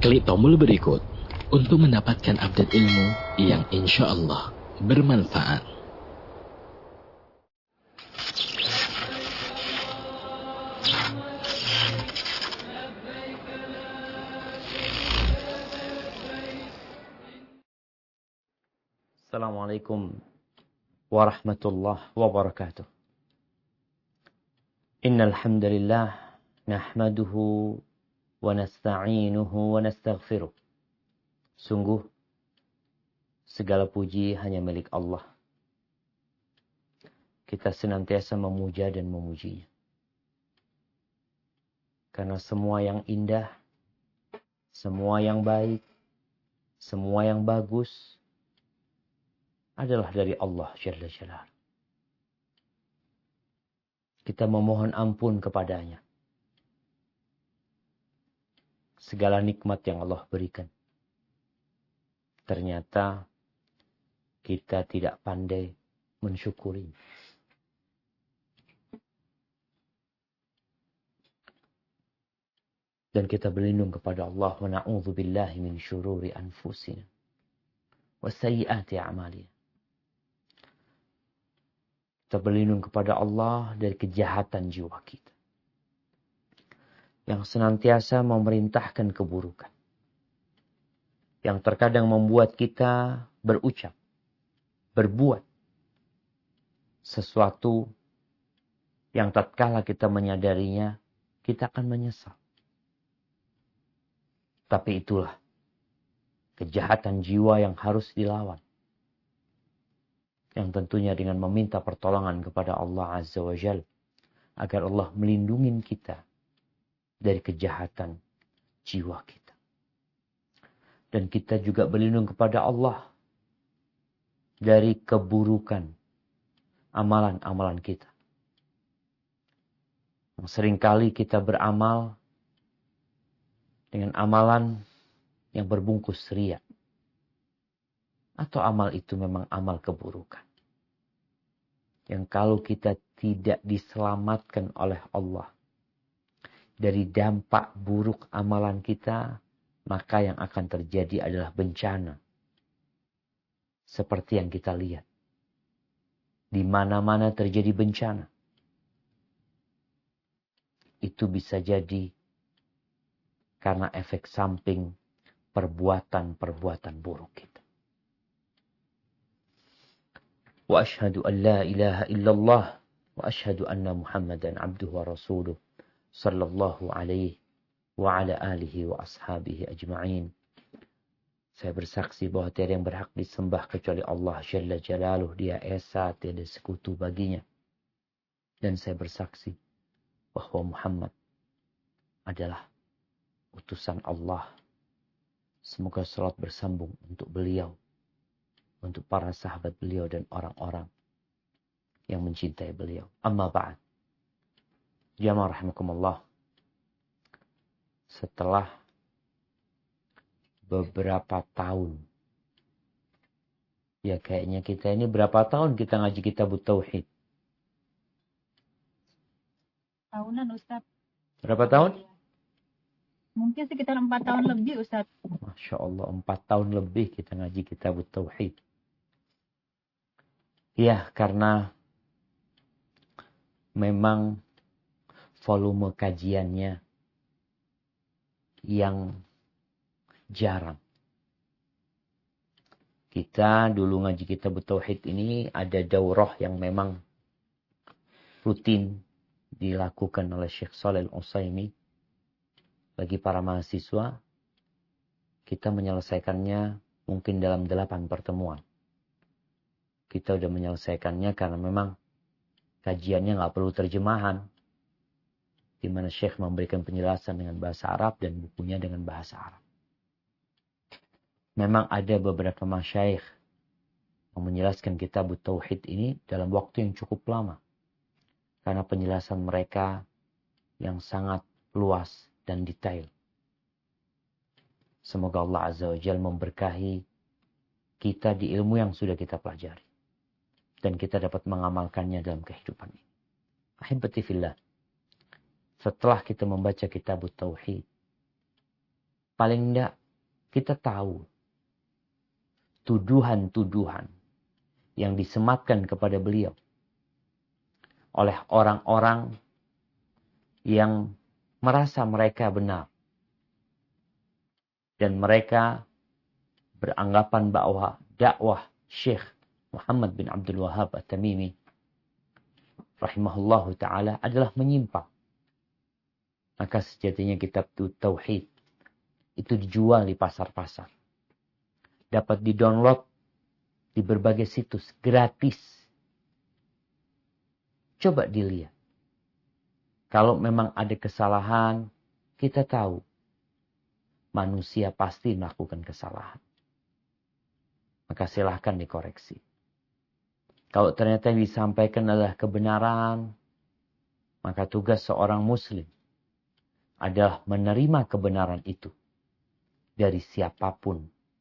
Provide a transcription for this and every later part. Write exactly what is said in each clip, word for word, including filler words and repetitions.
Klik tombol berikut untuk mendapatkan update ilmu yang insya Allah bermanfaat. Assalamualaikum warahmatullahi wabarakatuh. Innal hamdalillah nahmaduhu wa nasta'inuhu wa nastaghfiruh. Sungguh segala puji hanya milik Allah. Kita senantiasa memuja dan memujinya. Karena semua yang indah, semua yang baik, semua yang bagus adalah dari Allah Jalla Jalaluhu. Kita memohon ampun kepadanya. Segala nikmat yang Allah berikan. Ternyata kita tidak pandai mensyukuri. Dan kita berlindung kepada Allah. Wa na'udzu billahi min syururi anfusina wa sayyiati a'malina. Kita berlindung kepada Allah dari kejahatan jiwa kita. Yang senantiasa memerintahkan keburukan. Yang terkadang membuat kita berucap, berbuat sesuatu yang tatkala kita menyadarinya, kita akan menyesal. Tapi itulah kejahatan jiwa yang harus dilawan. Yang tentunya dengan meminta pertolongan kepada Allah Azza wa Jalla. Agar Allah melindungi kita dari kejahatan jiwa kita. Dan kita juga berlindung kepada Allah dari keburukan amalan-amalan kita. Yang seringkali kita beramal dengan amalan yang berbungkus riya. Atau amal itu memang amal keburukan. Yang kalau kita tidak diselamatkan oleh Allah dari dampak buruk amalan kita, maka yang akan terjadi adalah bencana. Seperti yang kita lihat. Di mana-mana terjadi bencana. Itu bisa jadi karena efek samping perbuatan-perbuatan buruk kita. Wa ashhadu an la ilaha illallah wa ashhadu anna Muhammadan abduhu wa rasuluh sallallahu alaihi wa ala alihi wa ashabihi ajma'in. Saya bersaksi bahwa tiada yang berhak disembah kecuali Allah Jalla Jalaluhu. Dia esa, tiada sekutu baginya. Dan saya bersaksi bahwa Muhammad adalah utusan Allah. Semoga salat bersambung untuk beliau, untuk para sahabat beliau dan orang-orang yang mencintai beliau. Amma ba'd. Jamaah rahimakumullah. Setelah beberapa tahun. Ya kayaknya kita ini berapa tahun kita ngaji kitab Tauhid? Tahunan Ustaz. Berapa tahun? Mungkin sekitar empat tahun lebih Ustaz. Masya Allah, empat tahun lebih kita ngaji kitab Tauhid. Ya, karena memang volume kajiannya yang jarang. Kita dulu ngaji kitab Tauhid ini ada daurah yang memang rutin dilakukan oleh Syekh Shalih Al-Utsaimin bagi para mahasiswa. Kita menyelesaikannya mungkin dalam delapan pertemuan. Kita udah menyelesaikannya karena memang kajiannya nggak perlu terjemahan. Di mana Syekh memberikan penjelasan dengan bahasa Arab dan bukunya dengan bahasa Arab. Memang ada beberapa masyayikh yang menjelaskan kitab Tauhid ini dalam waktu yang cukup lama. Karena penjelasan mereka yang sangat luas dan detail. Semoga Allah Azza wa Jalla memberkahi kita di ilmu yang sudah kita pelajari. Dan kita dapat mengamalkannya dalam kehidupan ini. Ahibati fillah. Setelah kita membaca kitab Tauhid, paling tidak kita tahu tuduhan-tuduhan yang disematkan kepada beliau oleh orang-orang yang merasa mereka benar. Dan mereka beranggapan bahwa dakwah Syekh Muhammad bin Abdul Wahhab At-Tamimi rahimahullahu ta'ala adalah menyimpang. Maka sejatinya kitab Tauhid itu dijual di pasar-pasar. Dapat di-download di berbagai situs gratis. Coba dilihat. Kalau memang ada kesalahan, kita tahu manusia pasti melakukan kesalahan. Maka silahkan dikoreksi. Kalau ternyata yang disampaikan adalah kebenaran, maka tugas seorang muslim adalah menerima kebenaran itu dari siapapun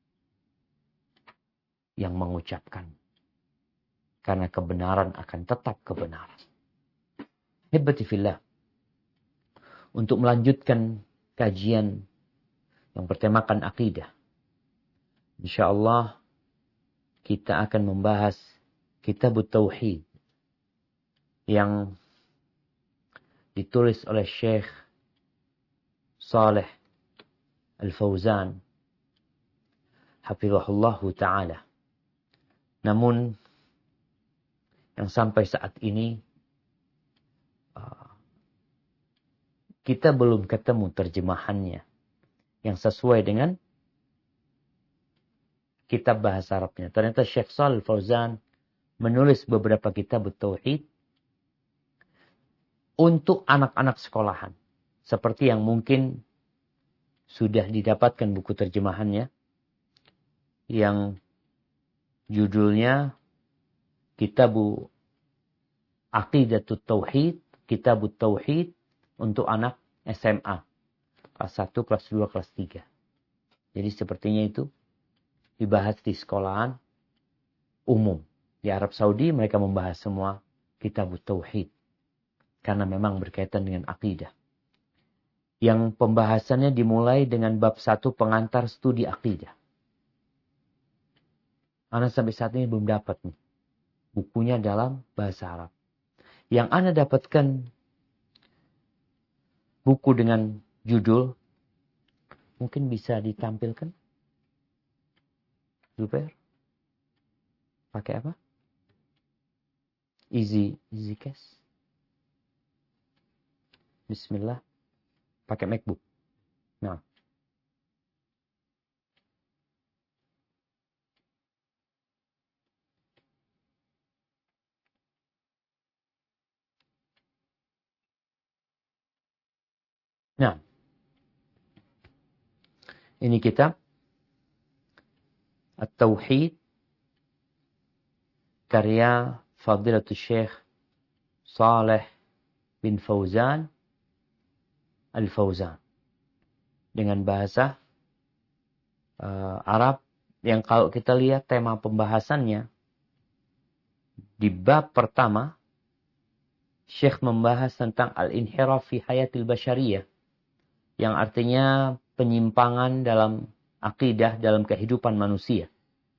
yang mengucapkan. Karena kebenaran akan tetap kebenaran. Hibati fillah. Untuk melanjutkan kajian yang bertemakan akidah. InsyaAllah kita akan membahas Kitab Tauhid yang ditulis oleh Syekh Saleh Al-Fauzan hafizahullahu ta'ala. Namun yang sampai saat ini kita belum ketemu terjemahannya yang sesuai dengan kitab bahasa Arabnya. Ternyata Syekh Shalih Fauzan menulis beberapa kitab tauhid untuk anak-anak sekolahan. Seperti yang mungkin sudah didapatkan buku terjemahannya. Yang judulnya Kitabu Aqidatut Tauhid, Kitabut Tauhid untuk anak S M A. Kelas satu, kelas dua, kelas tiga. Jadi sepertinya itu dibahas di sekolahan umum. Di Arab Saudi mereka membahas semua Kitab Tauhid. Karena memang berkaitan dengan akidah. Yang pembahasannya dimulai dengan bab satu pengantar studi akidah. Ana sampai saat ini belum dapat nih. Bukunya dalam bahasa Arab. Yang Ana dapatkan buku dengan judul, mungkin bisa ditampilkan. Zubair, pakai apa? Easy, easy case. Bismillah, pakai MacBook. Nah, nah, ini kitab At-Tauhid karya Fadilatul Syekh Saleh bin Fauzan Al-Fauzan dengan bahasa uh, Arab yang kalau kita lihat tema pembahasannya di bab pertama Syekh membahas tentang al-inhiraf fi hayatil basyariyah yang artinya penyimpangan dalam akidah dalam kehidupan manusia.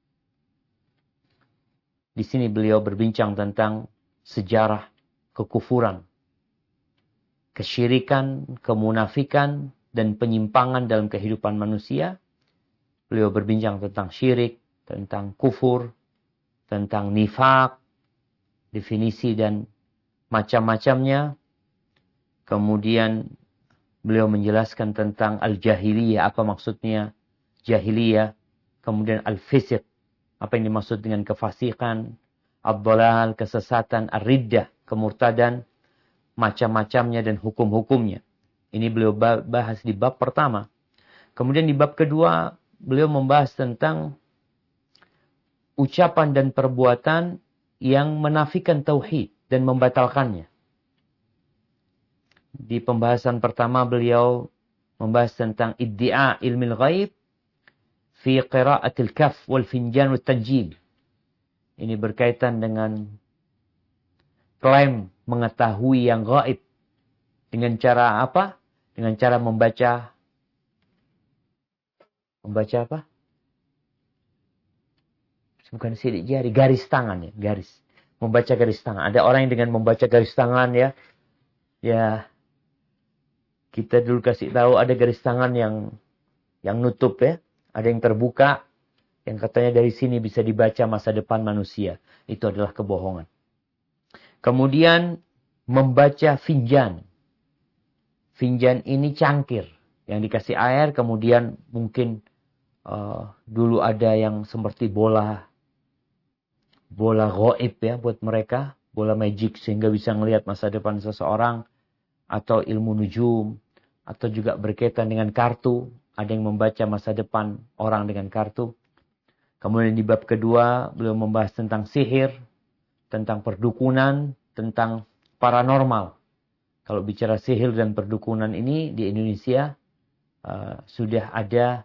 Di sini beliau berbincang tentang sejarah kekufuran, kesyirikan, kemunafikan, dan penyimpangan dalam kehidupan manusia. Beliau berbincang tentang syirik, tentang kufur, tentang nifak, definisi dan macam-macamnya. Kemudian beliau menjelaskan tentang al-jahiliyah, apa maksudnya jahiliyah. Kemudian al-fisq, apa yang dimaksud dengan kefasikan, ad-dhalal, kesesatan, ar-riddah, kemurtadan, macam-macamnya dan hukum-hukumnya. Ini beliau bahas di bab pertama. Kemudian di bab kedua, beliau membahas tentang ucapan dan perbuatan yang menafikan tauhid dan membatalkannya. Di pembahasan pertama beliau membahas tentang iddia ilmil ghaib fi qira'atil kaf wal finjan wal tanjim. Ini berkaitan dengan klaim mengetahui yang gaib. Dengan cara apa? Dengan cara membaca Membaca apa? Bukan sidik jari, garis tangan ya, garis. Membaca garis tangan. Ada orang yang dengan membaca garis tangan ya, ya kita dulu kasih tahu ada garis tangan yang yang nutup ya, ada yang terbuka, yang katanya dari sini bisa dibaca masa depan manusia. Itu adalah kebohongan. Kemudian membaca finjan. Finjan ini cangkir yang dikasih air, kemudian mungkin uh, dulu ada yang seperti bola bola gaib ya buat mereka, bola magic sehingga bisa melihat masa depan seseorang, atau ilmu nujum, atau juga berkaitan dengan kartu, ada yang membaca masa depan orang dengan kartu. Kemudian di bab kedua beliau membahas tentang sihir, tentang perdukunan, tentang paranormal. Kalau bicara sihir dan perdukunan ini di Indonesia uh, sudah ada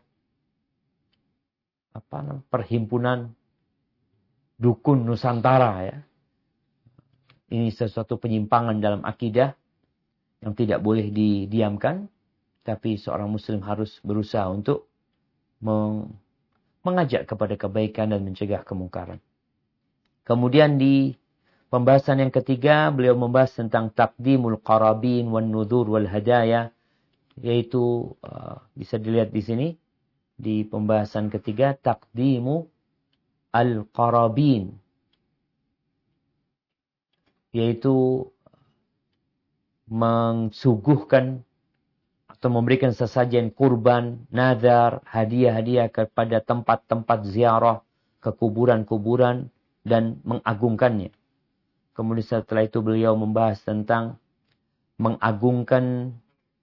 apa namanya perhimpunan dukun Nusantara ya. Ini sesuatu penyimpangan dalam akidah yang tidak boleh didiamkan, tapi seorang muslim harus berusaha untuk meng- mengajak kepada kebaikan dan mencegah kemungkaran. Kemudian di pembahasan yang ketiga beliau membahas tentang taqdimul qarabin wan nudhur wal hadaya, yaitu uh, bisa dilihat di sini di pembahasan ketiga, taqdimu al-qarabin, yaitu mensuguhkan atau memberikan sesajen kurban, nazar, hadiah-hadiah kepada tempat-tempat ziarah, ke kuburan-kuburan, dan mengagungkannya. Kemudian setelah itu beliau membahas tentang mengagungkan,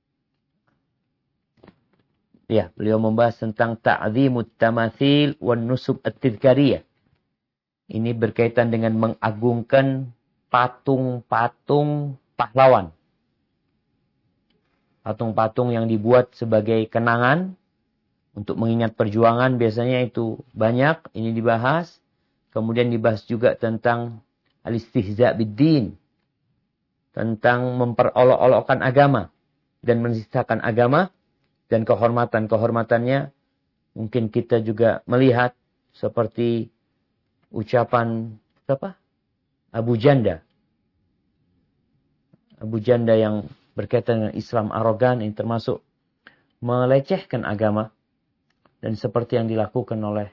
ya, beliau membahas tentang ta'zimut tamathil wan nusub at-tidhkariyah. Ini berkaitan dengan mengagungkan patung-patung pahlawan. Patung-patung yang dibuat sebagai kenangan untuk mengingat perjuangan, biasanya itu banyak, ini dibahas. Kemudian dibahas juga tentang al-istihza' bid-din, tentang memperolok-olokkan agama dan menistakan agama dan kehormatan-kehormatannya. Mungkin kita juga melihat seperti ucapan apa? Abu Janda. Abu Janda yang berkaitan dengan Islam arogan, ini termasuk melecehkan agama. Dan seperti yang dilakukan oleh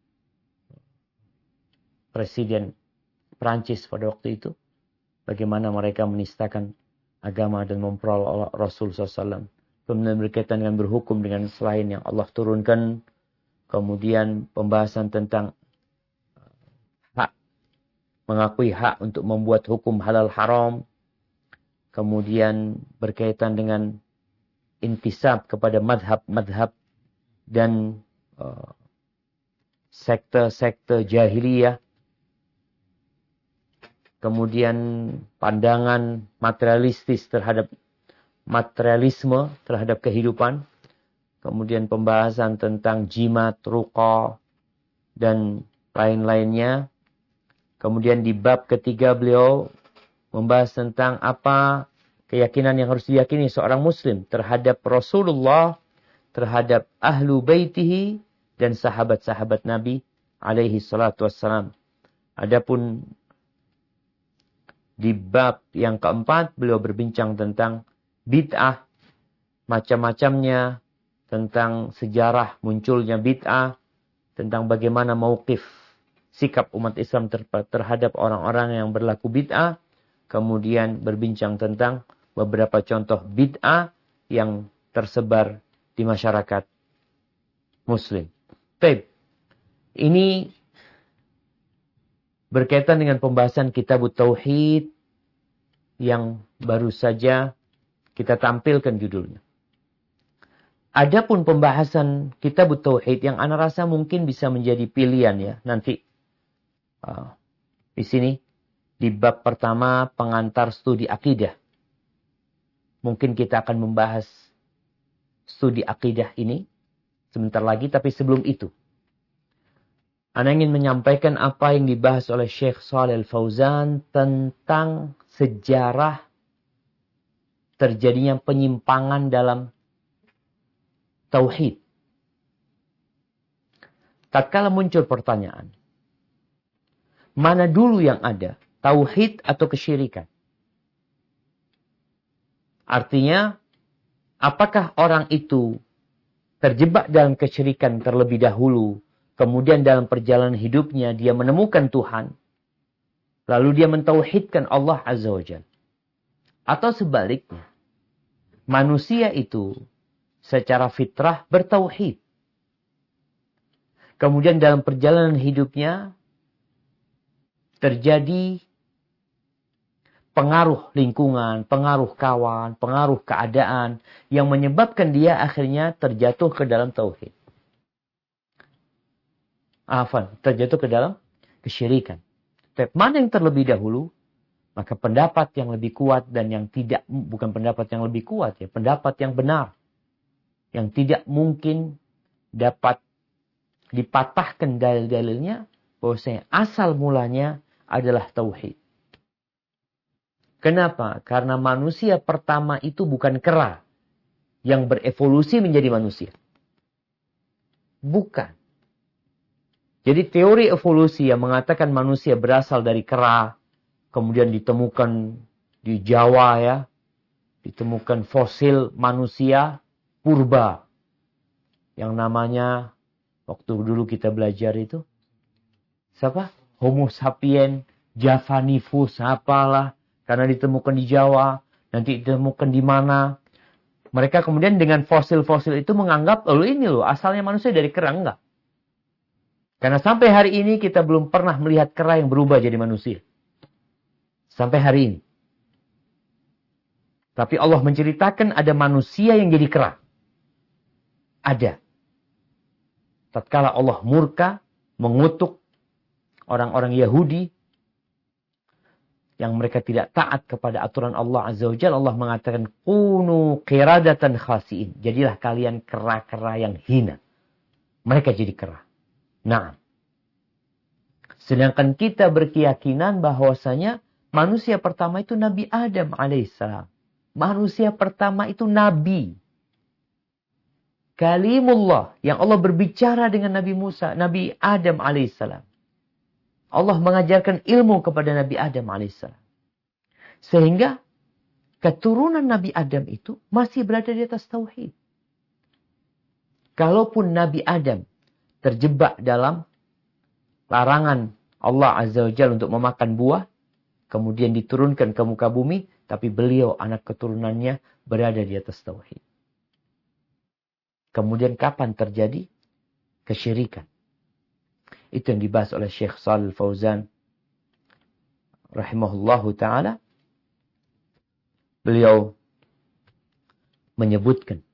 Presiden Prancis pada waktu itu. Bagaimana mereka menistakan agama dan memperolok Rasul sallallahu alaihi wasallam. Kemudian berkaitan dengan berhukum dengan selain yang Allah turunkan. Kemudian pembahasan tentang hak, mengakui hak untuk membuat hukum halal haram. Kemudian berkaitan dengan intisab kepada madhab-madhab dan uh, sekte-sekte jahiliyah. Kemudian pandangan materialistis terhadap materialisme terhadap kehidupan. Kemudian pembahasan tentang jimat, ruqa, dan lain-lainnya. Kemudian di bab ketiga beliau membahas tentang apa keyakinan yang harus diyakini seorang muslim terhadap Rasulullah, terhadap ahlu baitihi, dan sahabat-sahabat Nabi alaihi salatu wassalam. Adapun di bab yang keempat beliau berbincang tentang bid'ah, macam-macamnya, tentang sejarah munculnya bid'ah, tentang bagaimana mauqif sikap umat Islam terhadap orang-orang yang berlaku bid'ah. Kemudian berbincang tentang beberapa contoh bid'ah yang tersebar di masyarakat muslim. Baik, ini berkaitan dengan pembahasan Kitabut Tauhid yang baru saja kita tampilkan judulnya. Adapun pembahasan Kitabut Tauhid yang ana rasa mungkin bisa menjadi pilihan ya nanti uh, di sini di bab pertama pengantar studi akidah. Mungkin kita akan membahas studi akidah ini sebentar lagi, tapi sebelum itu ana ingin menyampaikan apa yang dibahas oleh Syekh Shalih Al-Fauzan tentang sejarah terjadinya penyimpangan dalam tauhid. tatkala muncul pertanyaan, mana dulu yang ada, tauhid atau kesyirikan? Artinya, apakah orang itu terjebak dalam kesyirikan terlebih dahulu, kemudian dalam perjalanan hidupnya dia menemukan Tuhan, lalu dia mentauhidkan Allah Azza wa Jalla? Atau sebaliknya, manusia itu secara fitrah bertauhid. Kemudian dalam perjalanan hidupnya terjadi pengaruh lingkungan, pengaruh kawan, pengaruh keadaan yang menyebabkan dia akhirnya terjatuh ke dalam tauhid. Afan, terjatuh ke dalam kesyirikan. Tapi mana yang terlebih dahulu? Maka pendapat yang lebih kuat dan yang tidak, bukan pendapat yang lebih kuat ya, pendapat yang benar. Yang tidak mungkin dapat dipatahkan dalil-dalilnya, bahwasanya asal mulanya adalah tauhid. Kenapa? Karena manusia pertama itu bukan kera yang berevolusi menjadi manusia. Bukan. Jadi teori evolusi yang mengatakan manusia berasal dari kera, kemudian ditemukan di Jawa ya, ditemukan fosil manusia purba. Yang namanya, waktu dulu kita belajar itu, siapa? Homo sapien, Javanivus, apalah. Karena ditemukan di Jawa, nanti ditemukan di mana. Mereka kemudian dengan fosil-fosil itu menganggap, oh ini loh, asalnya manusia dari kera. Enggak. Karena sampai hari ini kita belum pernah melihat kera yang berubah jadi manusia. Sampai hari ini. Tapi Allah menceritakan ada manusia yang jadi kera. Ada. Tatkala Allah murka, mengutuk orang-orang Yahudi, yang mereka tidak taat kepada aturan Allah Azza wa Jalla, Allah mengatakan, kunu qiradatan khasiin. Jadilah kalian kera-kera yang hina. Mereka jadi kera. Nah, sedangkan kita berkeyakinan bahwasanya manusia pertama itu Nabi Adam alaihissalam. Manusia pertama itu Nabi. Kalimullah, yang Allah berbicara dengan Nabi Musa, Nabi Adam alaihissalam. Allah mengajarkan ilmu kepada Nabi Adam alaihissalam. Sehingga keturunan Nabi Adam itu masih berada di atas tauhid. Kalaupun Nabi Adam terjebak dalam larangan Allah Azza wa Jalla untuk memakan buah, kemudian diturunkan ke muka bumi, tapi beliau anak keturunannya berada di atas tauhid. Kemudian kapan terjadi kesyirikan? Itu yang dibahas oleh Syekh Shalih Fauzan rahimahullahu ta'ala. Beliau menyebutkan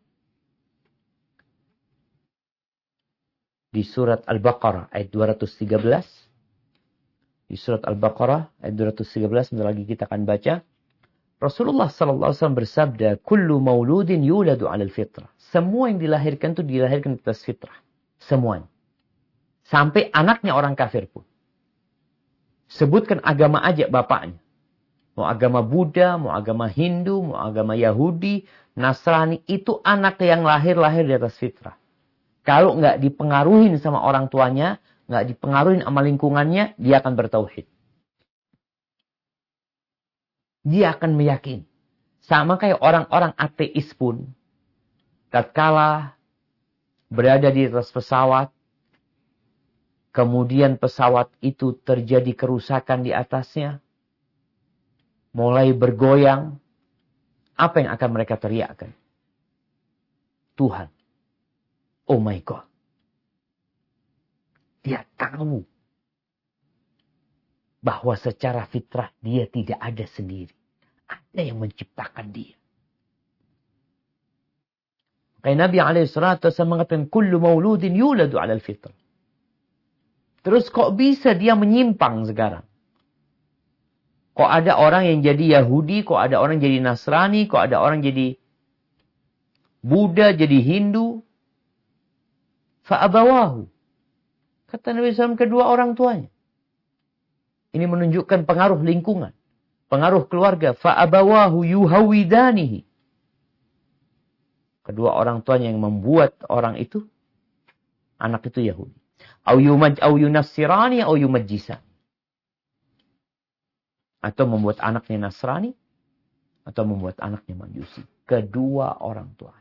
di surat Al-Baqarah ayat dua ratus tiga belas. Di surat Al-Baqarah ayat dua ratus tiga belas, sebentar lagi kita akan baca. Rasulullah sallallahu alaihi wasallam bersabda, "Kullu mauludin yuladu 'alal fitrah." Semua yang dilahirkan itu dilahirkan atas fitrah. Semuanya. Sampai anaknya orang kafir pun. Sebutkan agama aja bapaknya. Mau agama Buddha, mau agama Hindu, mau agama Yahudi, Nasrani, itu anak yang lahir-lahir di atas fitrah. Kalau nggak dipengaruhin sama orang tuanya, nggak dipengaruhin sama lingkungannya, dia akan bertauhid. Dia akan meyakini. Sama kayak orang-orang ateis pun, tatkala berada di atas pesawat, kemudian pesawat itu terjadi kerusakan di atasnya, mulai bergoyang, apa yang akan mereka teriakkan? Tuhan. Oh my God. Dia tahu bahwa secara fitrah dia tidak ada sendiri. Ada yang menciptakan dia. Kayak Nabi alaihi salatu wasallam mengatakan, kullu mauludin yuladu 'alal fitrah. Terus kok bisa dia menyimpang sekarang? Kok ada orang yang jadi Yahudi, kok ada orang jadi Nasrani, kok ada orang jadi Buddha, jadi Hindu. Fa'abawahu. Kata Nabi shallallahu alaihi wasallam, kedua orang tuanya. Ini menunjukkan pengaruh lingkungan. Pengaruh keluarga. Fa'abawahu yuhawidanihi. Kedua orang tuanya yang membuat orang itu, anak itu Yahudi. Au yumaj au yunassirani au yumajjisa. Atau membuat anaknya Nasrani atau membuat anaknya Majusi. Kedua orang tuanya.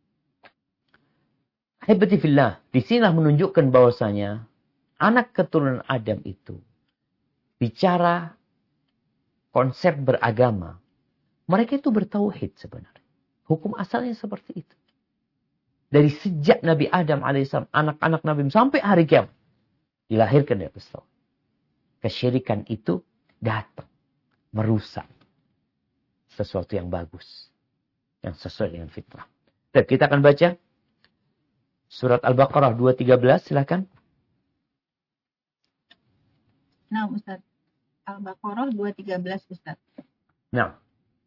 Ahibati fillah, disinilah menunjukkan bahwasanya anak keturunan Adam itu bicara konsep beragama. Mereka itu bertauhid sebenarnya. Hukum asalnya seperti itu. Dari sejak Nabi Adam alaihissalam, anak-anak Nabi sampai hari kiamat dilahirkan di atas tauhid. Kesyirikan itu datang merusak sesuatu yang bagus, yang sesuai dengan fitrah. Dan kita akan baca surat Al-Baqarah dua tiga belas, silakan. Nah, Ustaz. Al-Baqarah dua tiga belas, Ustaz. Nah.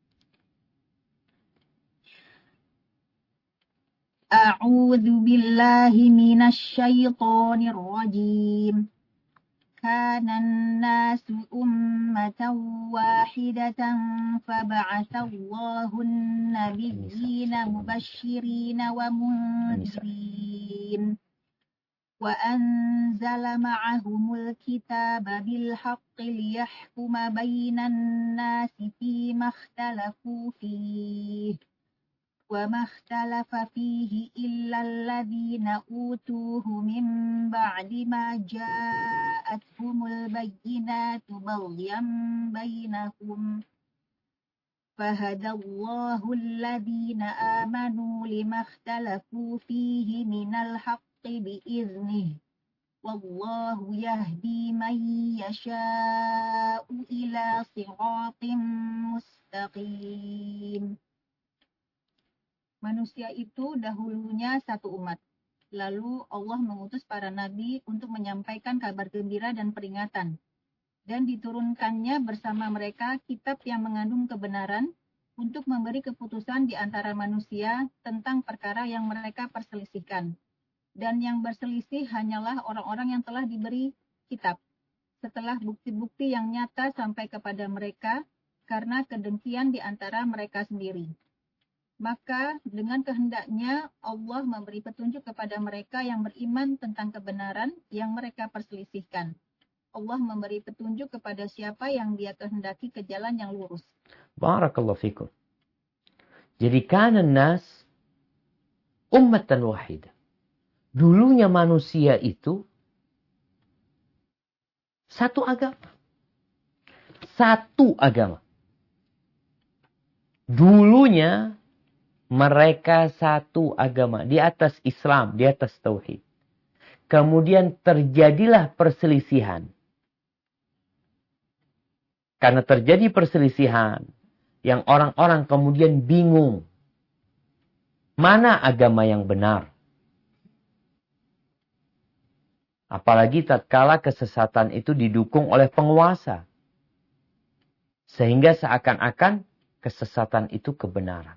A'udzu billahi minasy syaithanir rajim. Kana an-nasu ummatan wahidatan fab'atsallahu an-nabiyyina mubashshirina wa mundzirin. وأنزل معهم الكتاب بالحق ليحكم بين الناس فيما اختلفوا فيه وما اختلف فيه إلا الذين أوتوه من بعد ما جاءتهم البينات بغيا بينهم فهدى الله الذين آمنوا لما اختلفوا فيه من الحق بإذنه والله يهدي من يشاء إلى صراط مستقيم. Manusia itu dahulunya satu umat. Lalu Allah mengutus para nabi untuk menyampaikan kabar gembira dan peringatan. Dan diturunkannya bersama mereka kitab yang mengandung kebenaran untuk memberi keputusan di antara manusia tentang perkara yang mereka perselisihkan. Dan yang berselisih hanyalah orang-orang yang telah diberi kitab. Setelah bukti-bukti yang nyata sampai kepada mereka karena kedengkian di antara mereka sendiri. Maka dengan kehendaknya Allah memberi petunjuk kepada mereka yang beriman tentang kebenaran yang mereka perselisihkan. Allah memberi petunjuk kepada siapa yang Dia kehendaki ke jalan yang lurus. Barakallahu fikum. Jadi kana nas ummatan wahidah. Dulunya manusia itu satu agama. Satu agama. Dulunya mereka satu agama. Di atas Islam, di atas Tauhid. Kemudian terjadilah perselisihan. Karena terjadi perselisihan. Yang orang-orang kemudian bingung. Mana agama yang benar? Apalagi tatkala kesesatan itu didukung oleh penguasa. Sehingga seakan-akan kesesatan itu kebenaran.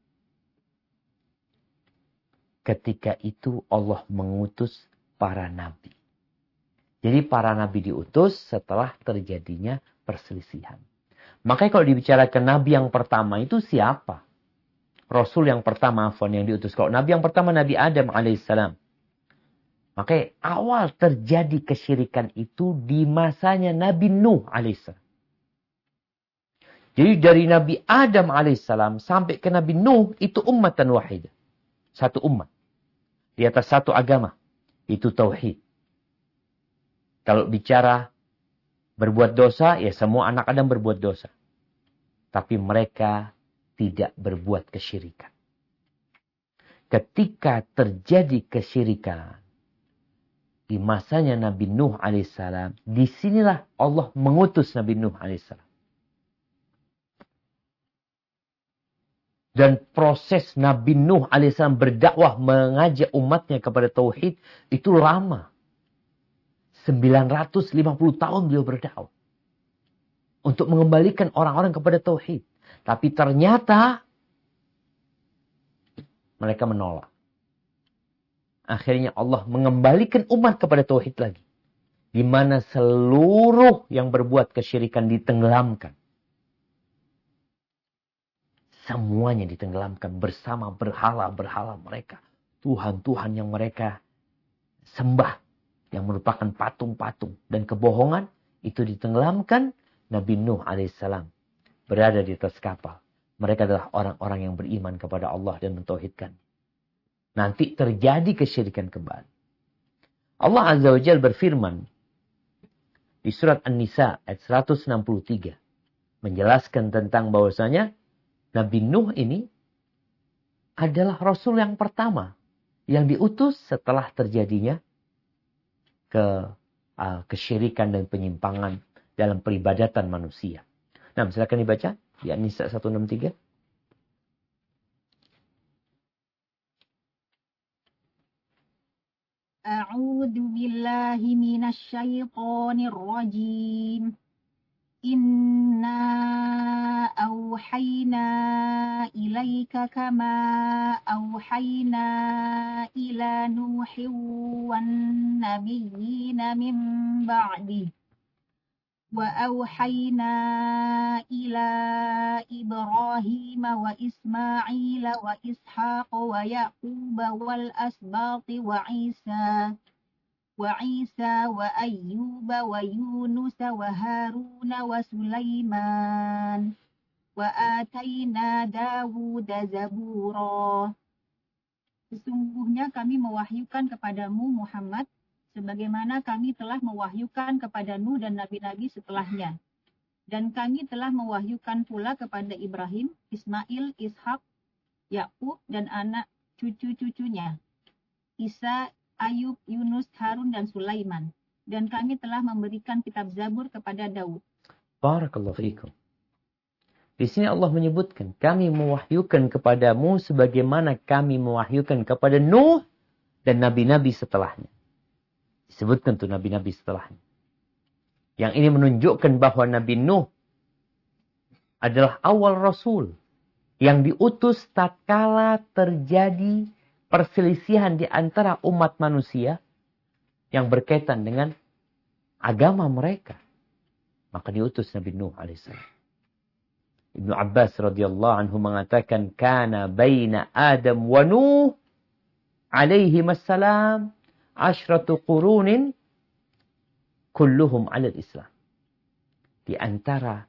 Ketika itu Allah mengutus para nabi. Jadi para nabi diutus setelah terjadinya perselisihan. Makanya kalau dibicarakan nabi yang pertama itu siapa? Rasul yang pertama afwan yang diutus. Kalau nabi yang pertama Nabi Adam alaihissalam. Makanya awal terjadi kesyirikan itu di masanya Nabi Nuh alaihissalam. Jadi dari Nabi Adam alaihissalam sampai ke Nabi Nuh itu ummatan wahidah. Satu umat. Di atas satu agama. Itu tauhid. Kalau bicara berbuat dosa, ya semua anak Adam berbuat dosa. Tapi mereka tidak berbuat kesyirikan. Ketika terjadi kesyirikan, di masanya Nabi Nuh alaihissalam, disinilah Allah mengutus Nabi Nuh alaihissalam. Dan proses Nabi Nuh alaihissalam berdakwah mengajak umatnya kepada tauhid itu lama. sembilan ratus lima puluh tahun beliau berdakwah. Untuk mengembalikan orang-orang kepada tauhid. Tapi ternyata mereka menolak. Akhirnya Allah mengembalikan umat kepada tauhid lagi. Di mana seluruh yang berbuat kesyirikan ditenggelamkan. Semuanya ditenggelamkan bersama berhala-berhala mereka. Tuhan-Tuhan yang mereka sembah. Yang yang merupakan patung-patung dan kebohongan itu ditenggelamkan, Nabi Nuh alaihissalam berada di atas kapal. Mereka adalah orang-orang yang beriman kepada Allah dan mentauhidkan. Nanti terjadi kesyirikan kembali. Allah Azza wa Jalla berfirman di surat An-Nisa ayat seratus enam puluh tiga menjelaskan tentang bahwasanya Nabi Nuh ini adalah Rasul yang pertama yang diutus setelah terjadinya ke uh, kesyirikan dan penyimpangan dalam peribadatan manusia. Nah, silakan dibaca di An-Nisa seratus enam puluh tiga. A'udzu billahi minasy syaithanir rajim. Inna auhayna ilaika kama auhayna ila Nuhin wan nabiyyina min ba'di. Wa auhayna ila Ibrahim wa Ismail wa Ishaq wa Yaqub wal asbati wa Isa wa Isa wa Ayyub wa Yunus wa Harun wa Sulaiman wa atayna Dawud zabura. Sesungguhnya kami mewahyukan kepadamu Muhammad sebagaimana kami telah mewahyukan kepada Nuh dan nabi-nabi setelahnya. Dan kami telah mewahyukan pula kepada Ibrahim, Ismail, Ishak, Yakub dan anak cucu-cucunya, Isa, Ayub, Yunus, Harun dan Sulaiman. Dan kami telah memberikan kitab Zabur kepada Daud. Barakallahu fiikum. Di sini Allah menyebutkan, kami mewahyukan kepadamu sebagaimana kami mewahyukan kepada Nuh dan nabi-nabi setelahnya. Disebutkan tuh nabi-nabi setelahnya. Yang ini menunjukkan bahwa Nabi Nuh adalah awal Rasul yang diutus tatkala terjadi perselisihan di antara umat manusia yang berkaitan dengan agama mereka. Maka diutus Nabi Nuh alaihissalam. Ibnu Abbas radhiyallahu anhu mengatakan, kana baina Adam wa Nuh alaihi wassalam asyratu qurunin kulluhum alal Islam. Di antara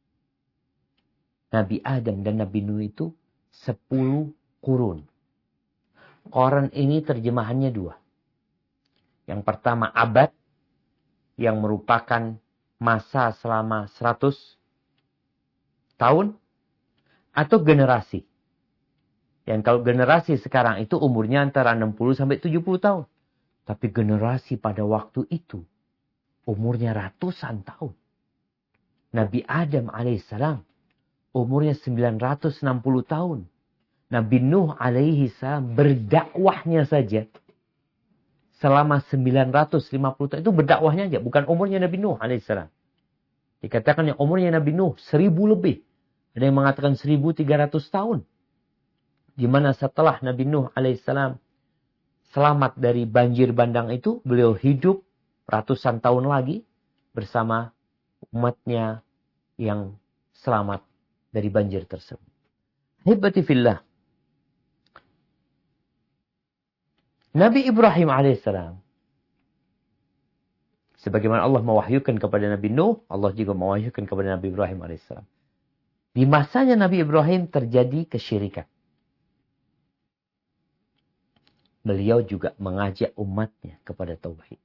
Nabi Adam dan Nabi Nuh itu sepuluh kurun. Koran ini terjemahannya dua. Yang pertama abad, yang merupakan masa selama seratus tahun. Atau generasi. Yang kalau generasi sekarang itu umurnya antara enam puluh sampai tujuh puluh tahun. Tapi generasi pada waktu itu umurnya ratusan tahun. Nabi Adam alaihissalam umurnya sembilan ratus enam puluh tahun. Nabi Nuh alaihissalam berdakwahnya saja selama sembilan ratus lima puluh tahun. Itu berdakwahnya aja, bukan umurnya Nabi Nuh alaihissalam. Dikatakan yang umurnya Nabi Nuh seribu lebih. Ada yang mengatakan seribu tiga ratus tahun. Di mana setelah Nabi Nuh alaihissalam selamat dari banjir bandang itu, beliau hidup ratusan tahun lagi bersama umatnya yang selamat dari banjir tersebut. Hibati fillah. Nabi Ibrahim alaihissalam, sebagaimana Allah mewahyukan kepada Nabi Nuh, Allah juga mewahyukan kepada Nabi Ibrahim alaihissalam. Di masanya Nabi Ibrahim terjadi kesyirikan. Beliau juga mengajak umatnya kepada tauhid.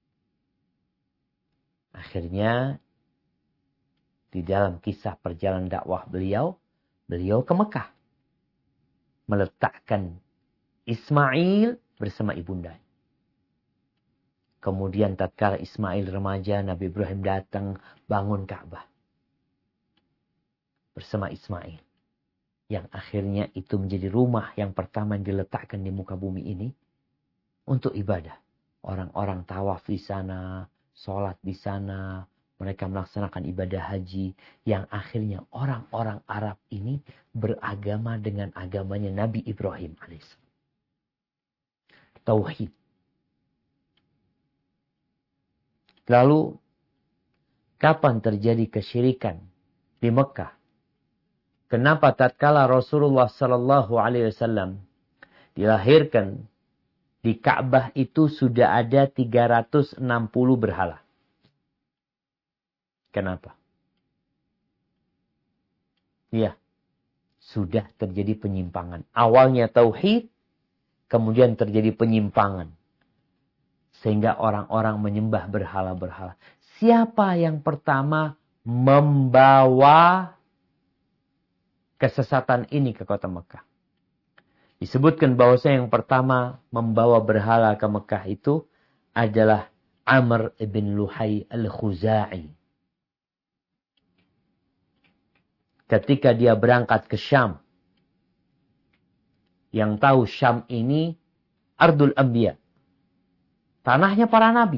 Akhirnya, di dalam kisah perjalanan dakwah beliau, beliau ke Mekah. Meletakkan Ismail bersama ibunda. Kemudian tatkala Ismail remaja, Nabi Ibrahim datang bangun Ka'bah. Bersama Ismail. Yang akhirnya itu menjadi rumah yang pertama yang diletakkan di muka bumi ini untuk ibadah. Orang-orang tawaf di sana, sholat di sana, mereka melaksanakan ibadah haji yang akhirnya orang-orang Arab ini beragama dengan agamanya Nabi Ibrahim alaihissalam. Tauhid. Lalu kapan terjadi kesyirikan di Mekah? Kenapa tatkala Rasulullah sallallahu alaihi wasallam dilahirkan Di Ka'bah itu sudah ada tiga ratus enam puluh berhala. Kenapa? Iya. Sudah terjadi penyimpangan. Awalnya tauhid, kemudian terjadi penyimpangan. Sehingga orang-orang menyembah berhala-berhala. Siapa yang pertama membawa kesesatan ini ke kota Mekah? Disebutkan bahwasanya yang pertama membawa berhala ke Mekah itu adalah Amr ibn Luhai al-Khuza'i. Ketika dia berangkat ke Syam. Yang tahu Syam ini Ardul Anbiya. Tanahnya para nabi.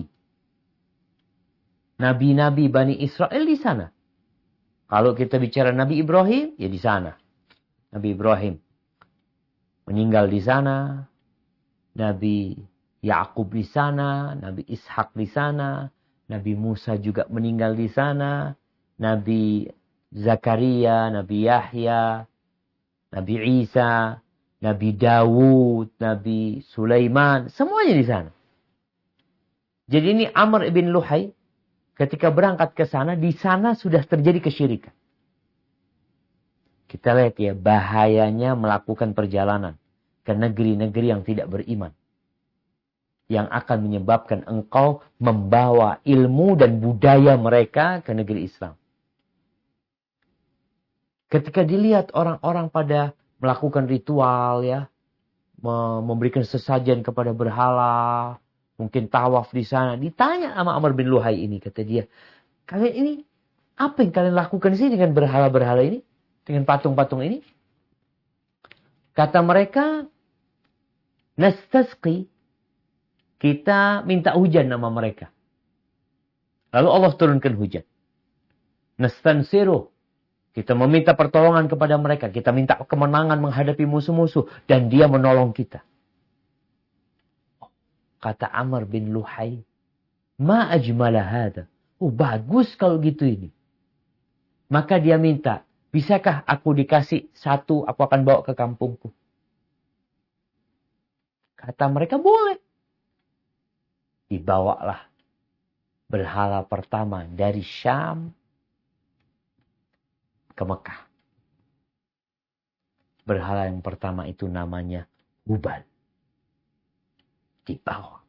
Nabi-nabi Bani Israel di sana. Kalau kita bicara Nabi Ibrahim, ya di sana. Nabi Ibrahim meninggal di sana. Nabi Yakub di sana. Nabi Ishak di sana. Nabi Musa juga meninggal di sana. Nabi Zakaria, Nabi Yahya, Nabi Isa, Nabi Dawud, Nabi Sulaiman. Semuanya di sana. Jadi ini Amr ibn Luhai. Ketika berangkat ke sana, di sana sudah terjadi kesyirikan. Kita lihat ya, bahayanya melakukan perjalanan ke negeri-negeri yang tidak beriman. Yang akan menyebabkan engkau membawa ilmu dan budaya mereka ke negeri Islam. Ketika dilihat orang-orang pada melakukan ritual ya, memberikan sesajen kepada berhala, mungkin tawaf di sana. Ditanya sama Amr bin Luhai ini. Kata dia, kalian ini, apa yang kalian lakukan di sini dengan berhala-berhala ini? Dengan patung-patung ini? Kata mereka, nastasqi. Kita minta hujan nama mereka. Lalu Allah turunkan hujan. Nastansiru. Kita meminta pertolongan kepada mereka. Kita minta kemenangan menghadapi musuh-musuh. Dan dia menolong kita. Kata Amr bin Luhai, ma ajmala hada. Oh, bagus kalau gitu ini. Maka dia minta, bisakah aku dikasih satu, aku akan bawa ke kampungku. Kata mereka, boleh. Dibawalah berhala pertama dari Syam ke Mekah. Berhala yang pertama itu namanya Hubal. Dibawa.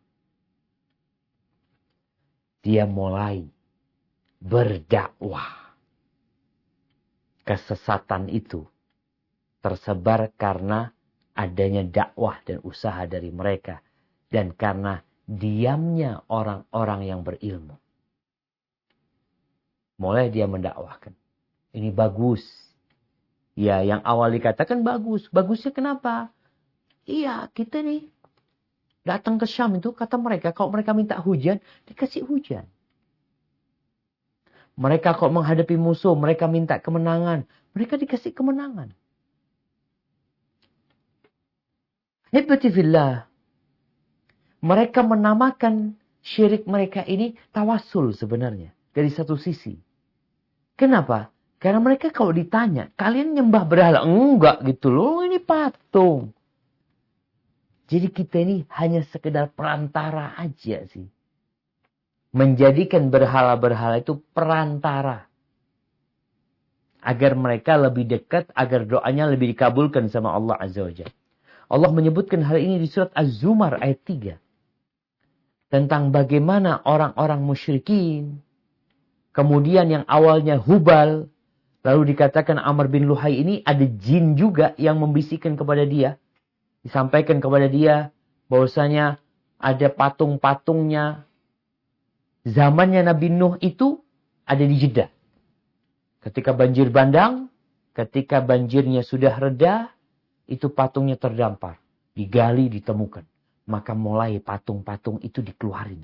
Dia mulai berdakwah. Kesesatan itu tersebar karena adanya dakwah dan usaha dari mereka. Dan karena diamnya orang-orang yang berilmu. Mulai dia mendakwahkan. Ini bagus. Ya, yang awal dikatakan bagus. Bagusnya kenapa? Iya, kita nih datang ke Syam itu, kata mereka, kalau mereka minta hujan, dikasih hujan. Mereka kalau menghadapi musuh, mereka minta kemenangan, mereka dikasih kemenangan. Hibati fillah. Mereka menamakan syirik mereka ini tawasul sebenarnya. Dari satu sisi. Kenapa? Karena mereka kalau ditanya, kalian nyembah berhala? Enggak gitu loh, ini patung. Jadi kita ini hanya sekedar perantara aja sih. Menjadikan berhala-berhala itu perantara. Agar mereka lebih dekat, agar doanya lebih dikabulkan sama Allah Azza wa Jalla. Allah menyebutkan hal ini di surat Az-Zumar ayat tiga. Tentang bagaimana orang-orang musyrikin. Kemudian yang awalnya Hubal. Lalu dikatakan Amr bin Luhai ini ada jin juga yang membisikkan kepada dia. Disampaikan kepada dia bahwasanya ada patung-patungnya. Zamannya Nabi Nuh itu ada di Jeddah. Ketika banjir bandang, ketika banjirnya sudah reda, itu patungnya terdampar. Digali, ditemukan. Maka mulai patung-patung itu dikeluarin.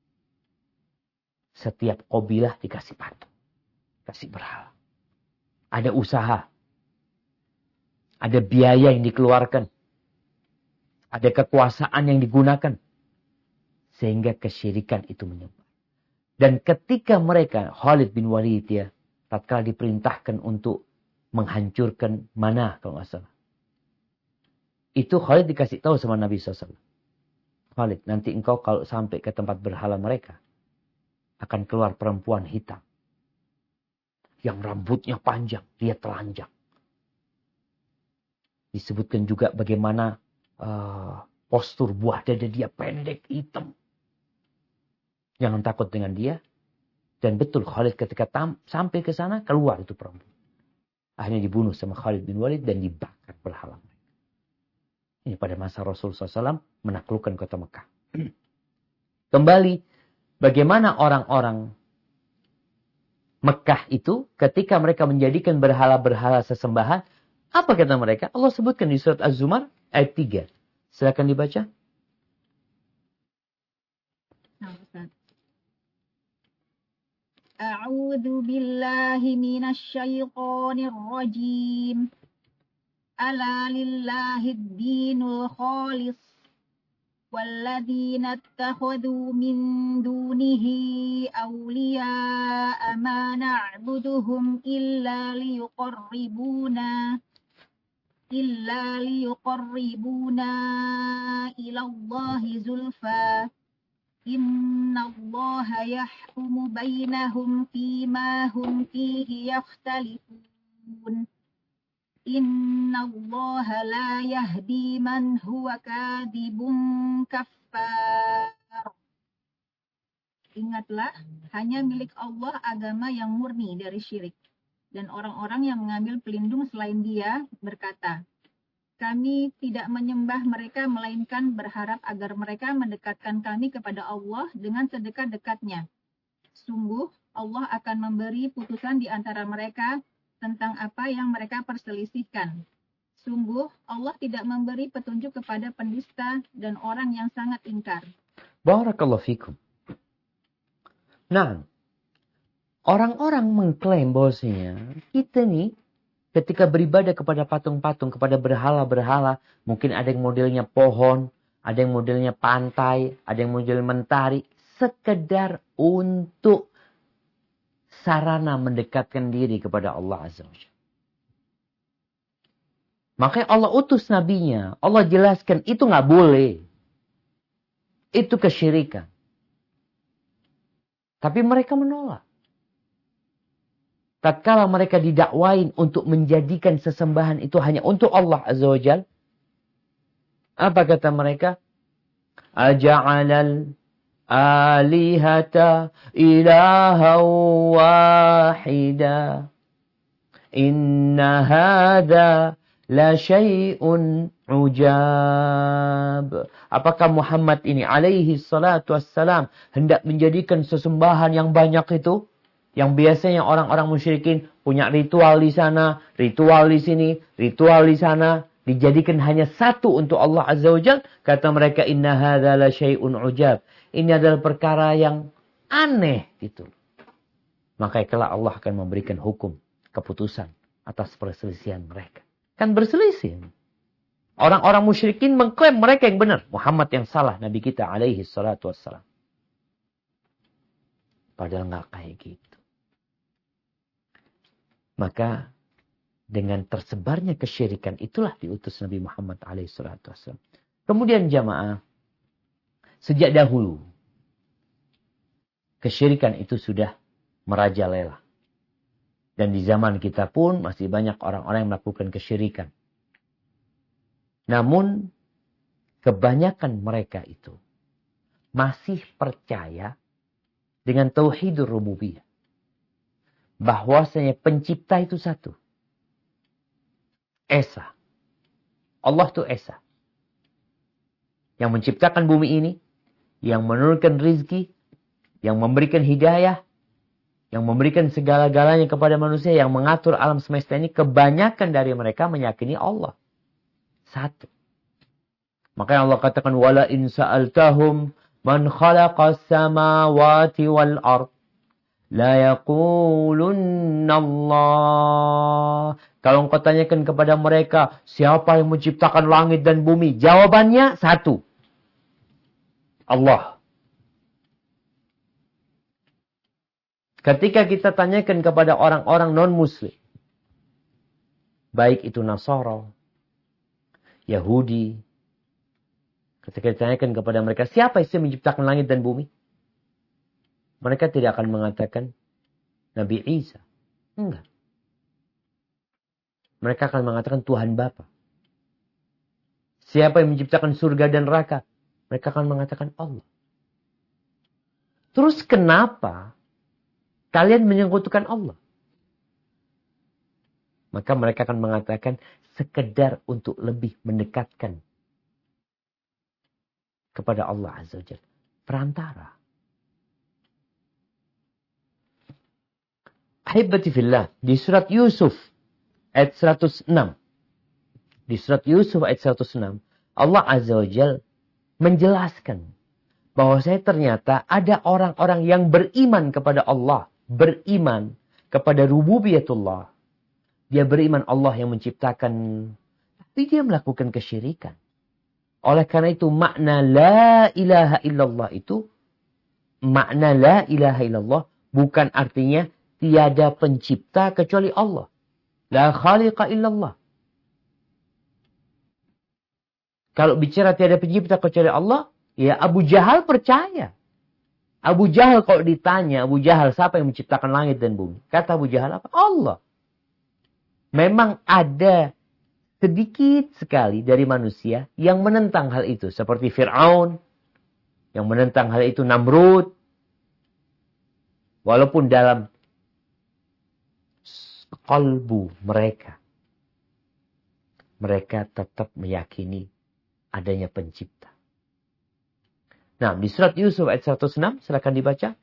Setiap qabilah dikasih patung. Kasih berhala. Ada usaha. Ada biaya yang dikeluarkan. Ada kekuasaan yang digunakan. Sehingga kesyirikan itu menyebar. Dan ketika mereka, Khalid bin Walid ya, tatkala diperintahkan untuk menghancurkan Manah kalau nggak salah. Itu Khalid dikasih tahu sama Nabi shallallahu alaihi wasallam. Khalid, nanti engkau kalau sampai ke tempat berhala mereka, akan keluar perempuan hitam. Yang rambutnya panjang, dia telanjang. Disebutkan juga bagaimana uh, postur buah dada dia pendek, hitam. Jangan takut dengan dia. Dan betul Khalid ketika tam, sampai ke sana, keluar itu perempuan. Akhirnya dibunuh sama Khalid bin Walid dan dibakar berhala mereka. Ini pada masa Rasulullah shallallahu alaihi wasallam menaklukkan kota Mekah. Kembali, bagaimana orang-orang Mekah itu ketika mereka menjadikan berhala-berhala sesembahan, apa kata mereka? Allah sebutkan di surat Az-Zumar ayat tiga. Silakan dibaca. A'udzu billahi minasy syaithanir rajim. Ala lillahid dinul khalis. والذين اتخذوا من دونه أولياء ما نعبدهم إلا ليقربونا إلا ليقربونا إلى الله زلفى إن الله يحكم بينهم فيما هم فيه يختلفون Inna Allah la yahdi man huwa kadhibun kaffar. Ingatlah, hanya milik Allah agama yang murni dari syirik. Dan orang-orang yang mengambil pelindung selain Dia berkata, kami tidak menyembah mereka melainkan berharap agar mereka mendekatkan kami kepada Allah dengan sedekat-dekatnya. Sungguh, Allah akan memberi putusan di antara mereka tentang apa yang mereka perselisihkan. Sungguh, Allah tidak memberi petunjuk kepada pendusta dan orang yang sangat ingkar. Barakallahu fikum. Nah, orang-orang mengklaim bahwasanya kita nih ketika beribadah kepada patung-patung, kepada berhala-berhala, mungkin ada yang modelnya pohon, ada yang modelnya pantai, ada yang model mentari, sekedar untuk sarana mendekatkan diri kepada Allah Azza wa Jalla. Makanya Allah utus nabinya. Allah jelaskan itu nggak boleh. Itu kesyirikan. Tapi mereka menolak. Tatkala mereka didakwain untuk menjadikan sesembahan itu hanya untuk Allah Azza wa Jalla. Apa kata mereka? Aja'alal alihata ilaha wahida inna hadha la syai'un ujab. Apakah Muhammad ini alaihi salatu wassalam hendak menjadikan sesembahan yang banyak itu? Yang biasanya orang-orang musyrikin punya ritual di sana, ritual di sini, ritual di sana, dijadikan hanya satu untuk Allah Azza wa Jalla. Kata mereka, inna hadza la syai'un ujab. Ini adalah perkara yang aneh gitu. Maka kelak Allah akan memberikan hukum, keputusan atas perselisihan mereka. Kan berselisih. Orang-orang musyrikin mengklaim mereka yang benar. Muhammad yang salah, Nabi kita alaihi salatu wassalam. Padahal nggak kayak gitu. Maka dengan tersebarnya kesyirikan itulah diutus Nabi Muhammad alaihi salatu wassalam. Kemudian jamaah, sejak dahulu kesyirikan itu sudah merajalela. Dan di zaman kita pun masih banyak orang-orang yang melakukan kesyirikan. Namun kebanyakan mereka itu masih percaya dengan tauhidur rububiyah. Bahwasanya pencipta itu satu. Esa. Allah itu Esa. Yang menciptakan bumi ini, yang menurunkan rizki, yang memberikan hidayah, yang memberikan segala-galanya kepada manusia, yang mengatur alam semesta ini, kebanyakan dari mereka meyakini Allah. Satu. Makanya Allah katakan, wala in sa'altahum man khalaqas samawati wal ard la yaqulunna Allah. Kalau engkau tanyakan kepada mereka, siapa yang menciptakan langit dan bumi? Jawabannya satu. Allah. Ketika kita tanyakan kepada orang-orang non-muslim, baik itu Nasara, Yahudi, Ketika ditanyakan kepada mereka, siapa yang menciptakan langit dan bumi? Mereka tidak akan mengatakan Nabi Isa. Enggak. Mereka akan mengatakan Tuhan Bapa. Siapa yang menciptakan surga dan neraka? Mereka akan mengatakan Allah. Terus kenapa kalian menyekutukan Allah? Maka mereka akan mengatakan sekedar untuk lebih mendekatkan kepada Allah Azza wa Jalla. Perantara. Ahibati fillah. Di surat Yusuf ayat seratus enam. Di surat Yusuf ayat seratus enam. Allah Azza wa Jalla menjelaskan bahwa saya ternyata ada orang-orang yang beriman kepada Allah. Beriman kepada rububiyatullah. Dia beriman Allah yang menciptakan. Tapi dia melakukan kesyirikan. Oleh karena itu makna la ilaha illallah itu. Makna la ilaha illallah bukan artinya tiada pencipta kecuali Allah. La khaliqa illallah. Kalau bicara tiada pencipta kecuali Allah. Ya Abu Jahal percaya. Abu Jahal kalau ditanya. Abu Jahal siapa yang menciptakan langit dan bumi? Kata Abu Jahal apa? Allah. Memang ada sedikit sekali dari manusia yang menentang hal itu. Seperti Fir'aun. Yang menentang hal itu Namrud. Walaupun dalam kalbu mereka. Mereka tetap meyakini adanya pencipta. Nah, di surat Yusuf ayat seratus enam. Silakan dibaca.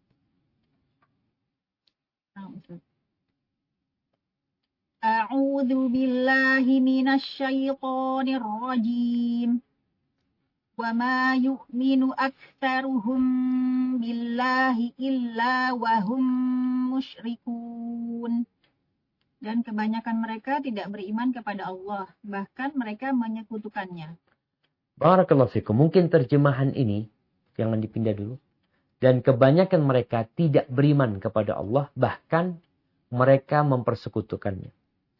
A'udzu billahi minasy syaithanir rajim. Wa ma yu'minu aktsaruhum billahi illa wa hum musyrikun. Dan kebanyakan mereka tidak beriman kepada Allah, bahkan mereka menyekutukannya. Barakallahu fikum. Mungkin terjemahan ini jangan dipindah dulu. Dan kebanyakan mereka tidak beriman kepada Allah, bahkan mereka mempersekutukannya.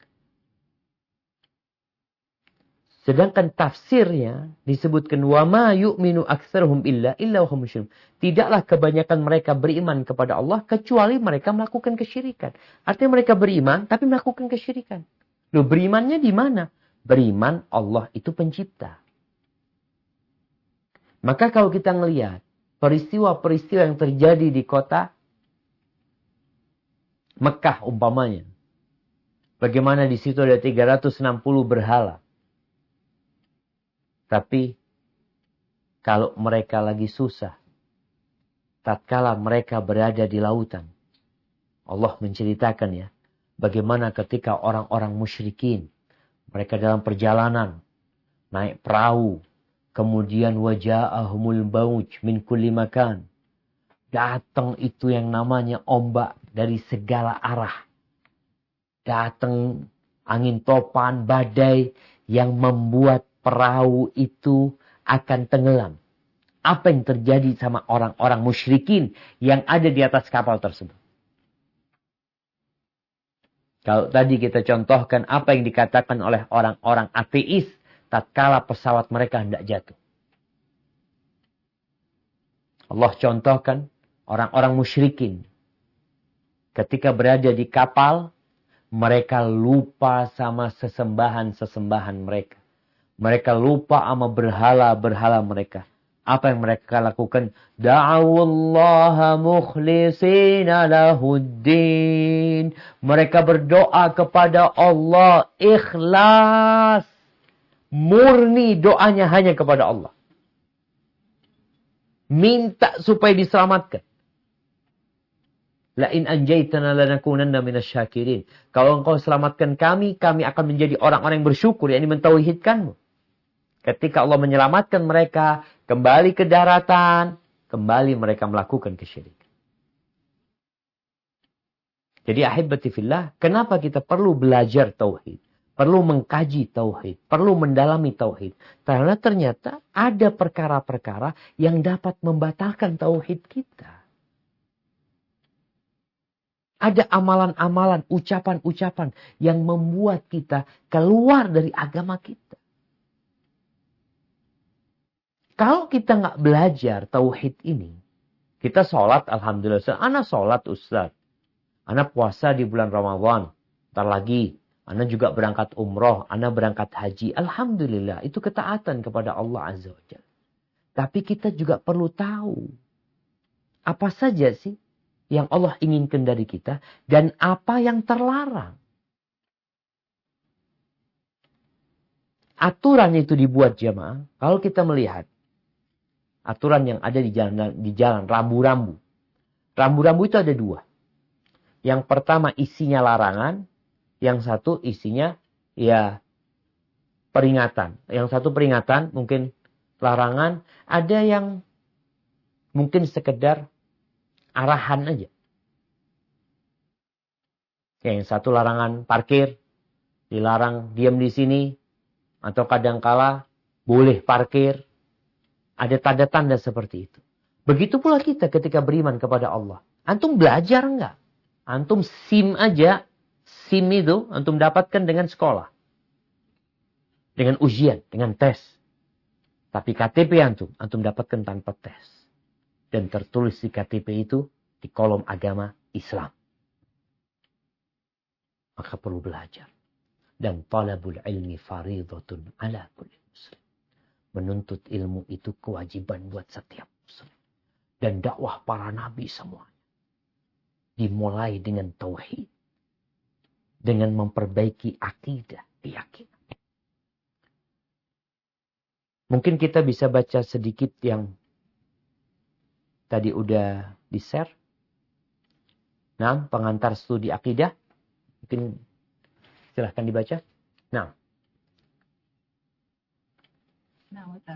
Sedangkan tafsirnya disebutkan wa ma yu'minu aktsaruhum illa illa hum musyrikun. Tidaklah kebanyakan mereka beriman kepada Allah kecuali mereka melakukan kesyirikan. Artinya mereka beriman tapi melakukan kesyirikan. Loh, berimannya di mana? Beriman Allah itu pencipta. Maka kalau kita ngelihat peristiwa-peristiwa yang terjadi di kota Mekah umpamanya. Bagaimana di situ ada tiga ratus enam puluh berhala. Tapi kalau mereka lagi susah, tatkala mereka berada di lautan, Allah menceritakan ya, bagaimana ketika orang-orang musyrikin, mereka dalam perjalanan, naik perahu, kemudian waja'ahumul bauj min kulli makan. Datang itu yang namanya ombak dari segala arah. Datang angin topan, badai yang membuat perahu itu akan tenggelam. Apa yang terjadi sama orang-orang musyrikin yang ada di atas kapal tersebut? Kalau tadi kita contohkan apa yang dikatakan oleh orang-orang ateis tatkala pesawat mereka hendak jatuh. Allah contohkan orang-orang musyrikin ketika berada di kapal, mereka lupa sama sesembahan-sesembahan mereka. Mereka lupa sama berhala-berhala mereka. Apa yang mereka lakukan? Da'awullaha mukhlisina lahuddin. Mereka berdoa kepada Allah ikhlas. Murni doanya hanya kepada Allah. Minta supaya diselamatkan. La in anjaytana lanakunanna minasyakirin. Kalau engkau selamatkan kami, kami akan menjadi orang-orang yang bersyukur, yakni mentauhidkanmu. Ketika Allah menyelamatkan mereka, kembali ke daratan, kembali mereka melakukan kesyirikan. Jadi ahibati fillah, kenapa kita perlu belajar tauhid? Perlu mengkaji tauhid, perlu mendalami tauhid. Karena ternyata ada perkara-perkara yang dapat membatalkan tauhid kita. Ada amalan-amalan, ucapan-ucapan yang membuat kita keluar dari agama kita. Kalau kita nggak belajar tauhid ini, kita sholat, alhamdulillah. Ana sholat Ustaz. Ana puasa di bulan Ramadan. Ntar lagi, ana juga berangkat umroh, ana berangkat haji. Alhamdulillah, itu ketaatan kepada Allah Azza wa Jalla. Tapi kita juga perlu tahu, apa saja sih yang Allah inginkan dari kita, dan apa yang terlarang. Aturan itu dibuat jamaah, kalau kita melihat aturan yang ada di jalan, di jalan rambu-rambu. Rambu-rambu itu ada dua. Yang pertama isinya larangan, yang satu isinya ya peringatan. Yang satu peringatan, mungkin larangan, ada yang mungkin sekedar arahan aja. Yang satu larangan parkir, dilarang diam di sini, atau kadangkala boleh parkir. Ada tanda-tanda seperti itu. Begitu pula kita ketika beriman kepada Allah. Antum belajar enggak? Antum SIM aja, SIM itu antum dapatkan dengan sekolah. Dengan ujian, dengan tes. Tapi K T P antum, antum dapatkan tanpa tes. Dan tertulis di K T P itu di kolom agama Islam. Maka perlu belajar. Dan talabul ilmi faridhatun ala kulli muslim. Menuntut ilmu itu kewajiban buat setiap muslim. Dan dakwah para nabi semuanya. Dimulai dengan tauhid. Dengan memperbaiki akidah, keyakinan. Mungkin kita bisa baca sedikit yang tadi udah di-share. Nah, pengantar studi akidah. Mungkin silahkan dibaca. Nah. Nah, Ustaz.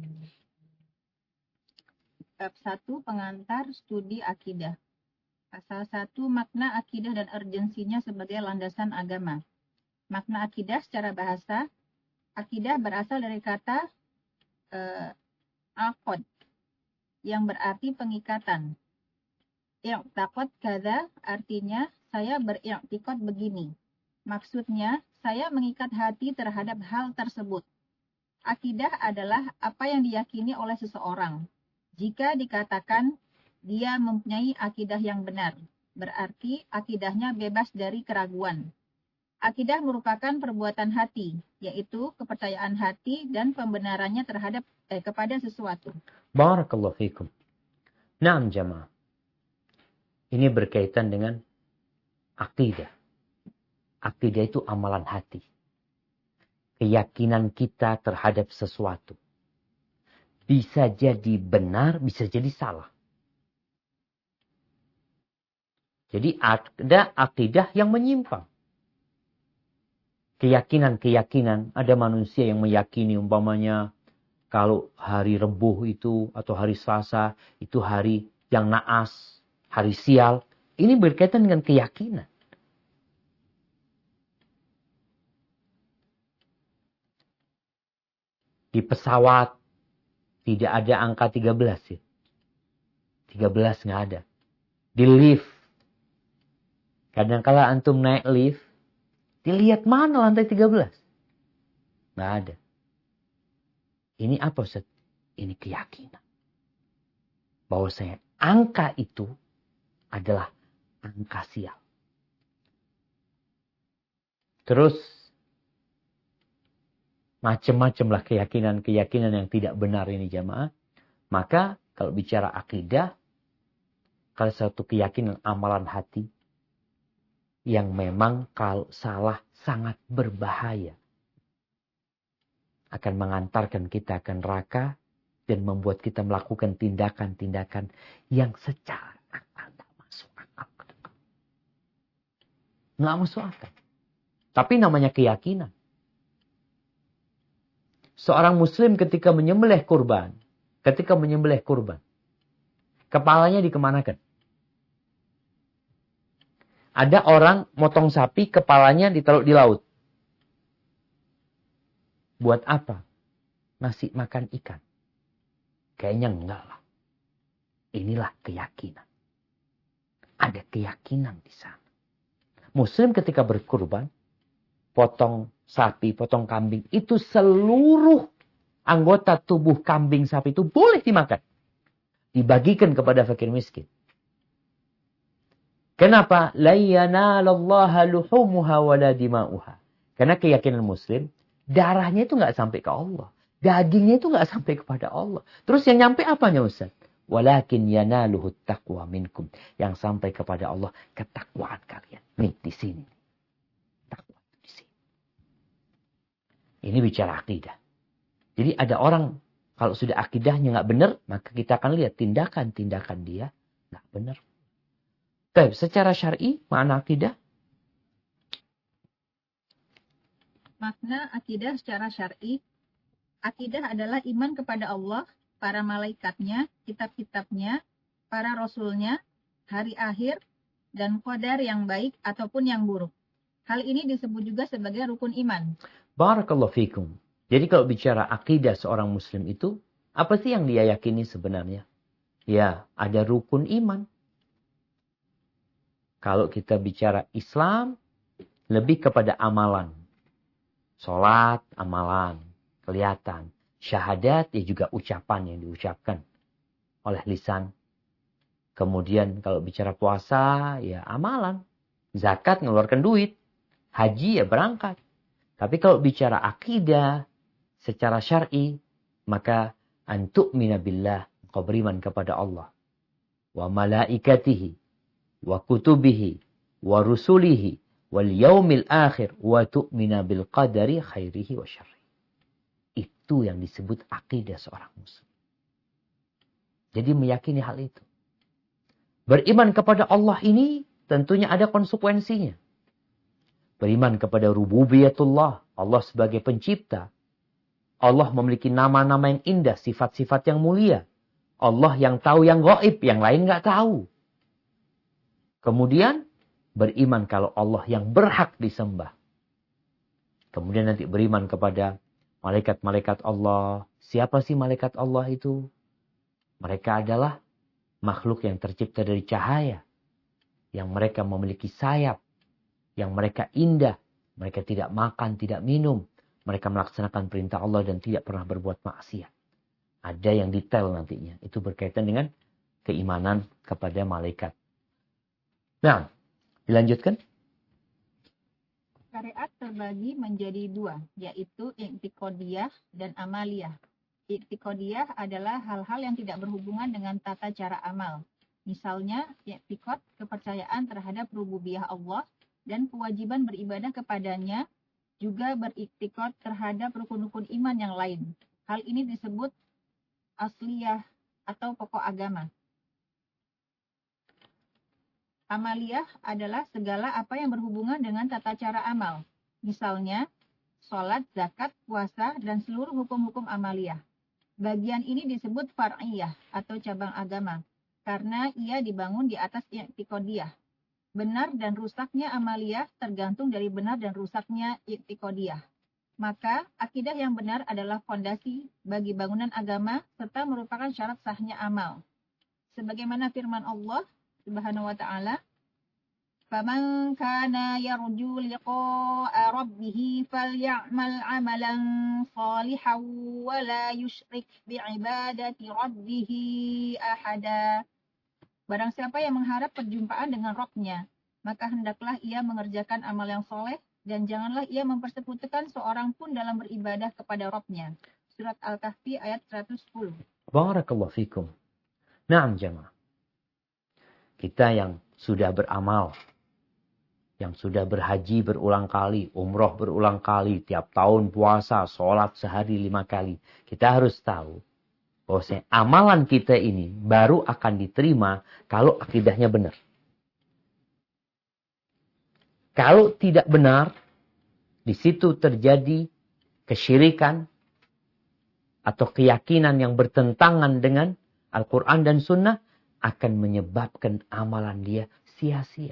Bab satu, pengantar studi akidah. Pasal satu, makna akidah dan urgensinya sebagai landasan agama. Makna akidah secara bahasa, akidah berasal dari kata eh, aqad, yang berarti pengikatan. I'taqad kadza artinya saya beriktikad begini. Maksudnya, saya mengikat hati terhadap hal tersebut. Akidah adalah apa yang diyakini oleh seseorang. Jika dikatakan dia mempunyai akidah yang benar, berarti akidahnya bebas dari keraguan. Akidah merupakan perbuatan hati, yaitu kepercayaan hati dan pembenarannya terhadap eh, kepada sesuatu. Barakallahu fikum. Naam jamaah. Ini berkaitan dengan akidah. Akidah itu amalan hati. Keyakinan kita terhadap sesuatu. Bisa jadi benar, bisa jadi salah. Jadi ada akidah yang menyimpang. Keyakinan-keyakinan, ada manusia yang meyakini umpamanya kalau hari Rebuh itu atau hari Selasa itu hari yang naas, hari sial. Ini berkaitan dengan keyakinan. Di pesawat tidak ada angka tiga belas ya. tiga belas nggak ada. Di lift. Kadang-kala antum naik lift, dilihat mana lantai tiga belas. Nggak ada. Ini apa Ustaz? Ini keyakinan. Bahwasanya angka itu adalah angka sial. Terus macam-macam lah keyakinan-keyakinan yang tidak benar ini jamaah. Maka kalau bicara akidah, kalau satu keyakinan amalan hati yang memang kalau salah sangat berbahaya. Akan mengantarkan kita ke neraka dan membuat kita melakukan tindakan-tindakan yang secara akal tak masuk akal. Nggak masuk akal. Tapi namanya keyakinan. Seorang muslim ketika menyembelih kurban, ketika menyembelih kurban, kepalanya dikemanakan? Ada orang motong sapi, kepalanya ditaruh di laut. Buat apa? Ngasih makan ikan. Kayaknya enggak lah. Inilah keyakinan. Ada keyakinan di sana. Muslim ketika berkurban, potong sapi, potong kambing, itu seluruh anggota tubuh kambing sapi itu boleh dimakan. Dibagikan kepada fakir miskin. Kenapa? La yanalallaha luhumuha wala dima'uha. Karena keyakinan muslim, darahnya itu nggak sampai ke Allah. Dagingnya itu nggak sampai kepada Allah. Terus yang nyampe apanya Ustaz? Walakin yanaluhu taqwa minkum. Yang sampai kepada Allah, ketakwaan kalian. Nih, di sini. Takwa di sini. Ini bicara akidah. Jadi ada orang, kalau sudah akidahnya nggak benar, maka kita akan lihat tindakan-tindakan dia nggak benar. Tapi secara syar'i, makna akidah? Makna akidah secara syar'i, akidah adalah iman kepada Allah, para malaikatnya, kitab-kitabnya, para rasulnya, hari akhir, dan qadar yang baik ataupun yang buruk. Hal ini disebut juga sebagai rukun iman. Barakallahu fikum. Jadi kalau bicara akidah seorang muslim itu, apa sih yang dia yakini sebenarnya? Ya, ada rukun iman. Kalau kita bicara Islam, lebih kepada amalan. Salat, amalan, kelihatan. Syahadat, ya juga ucapan yang diucapkan oleh lisan. Kemudian kalau bicara puasa, ya amalan. Zakat, ngeluarkan duit. Haji, ya berangkat. Tapi kalau bicara akidah, secara syar'i, maka antu'mina billah, kau beriman kepada Allah. Wa malaikatihi, wa kutubihi, wa rusulihi, wal yaumil akhir, wa tu'mina bil qadari khairihi wa syarri. Itu yang disebut akidah seorang muslim. Jadi meyakini hal itu. Beriman kepada Allah ini tentunya ada konsekuensinya. Beriman kepada rububiyatullah, Allah sebagai pencipta. Allah memiliki nama-nama yang indah, sifat-sifat yang mulia. Allah yang tahu yang gaib, yang lain nggak tahu. Kemudian beriman kalau Allah yang berhak disembah. Kemudian nanti beriman kepada malaikat-malaikat Allah. Siapa sih malaikat Allah itu? Mereka adalah makhluk yang tercipta dari cahaya. Yang mereka memiliki sayap. Yang mereka indah. Mereka tidak makan, tidak minum. Mereka melaksanakan perintah Allah dan tidak pernah berbuat maksiat. Ada yang detail nantinya. Itu berkaitan dengan keimanan kepada malaikat. Nah, dilanjutkan. Syariat terbagi menjadi dua, yaitu i'tiqodiyah dan amaliyah. I'tiqodiyah adalah hal-hal yang tidak berhubungan dengan tata cara amal. Misalnya, i'tiqod, kepercayaan terhadap rububiyah Allah dan kewajiban beribadah kepadanya, juga beriktikad terhadap rukun-rukun iman yang lain. Hal ini disebut asliyah atau pokok agama. Amaliyah adalah segala apa yang berhubungan dengan tata cara amal. Misalnya, sholat, zakat, puasa, dan seluruh hukum-hukum amaliyah. Bagian ini disebut far'iyah atau cabang agama, karena ia dibangun di atas i'tiqodiyah. Benar dan rusaknya amaliyah tergantung dari benar dan rusaknya i'tiqodiyah. Maka, akidah yang benar adalah fondasi bagi bangunan agama serta merupakan syarat sahnya amal. Sebagaimana firman Allah Subhanahu wa ta'ala, "Faman kana yarju liqa'a rabbih faly'amal 'amalan shalihan wa la yusyrik bi'ibadati rabbih ahada." Barang siapa yang mengharap perjumpaan dengan Rabb-nya, maka hendaklah ia mengerjakan amal yang soleh dan janganlah ia mempersekutukan seorang pun dalam beribadah kepada Rabb-nya. Surat Al-Kahfi ayat seratus sepuluh. Barakallahu fikum. Naam jamaah. Kita yang sudah beramal, yang sudah berhaji berulang kali, umroh berulang kali, tiap tahun puasa, sholat sehari lima kali. Kita harus tahu bahwa amalan kita ini baru akan diterima kalau akidahnya benar. Kalau tidak benar, di situ terjadi kesyirikan atau keyakinan yang bertentangan dengan Al-Quran dan Sunnah, akan menyebabkan amalan dia sia-sia.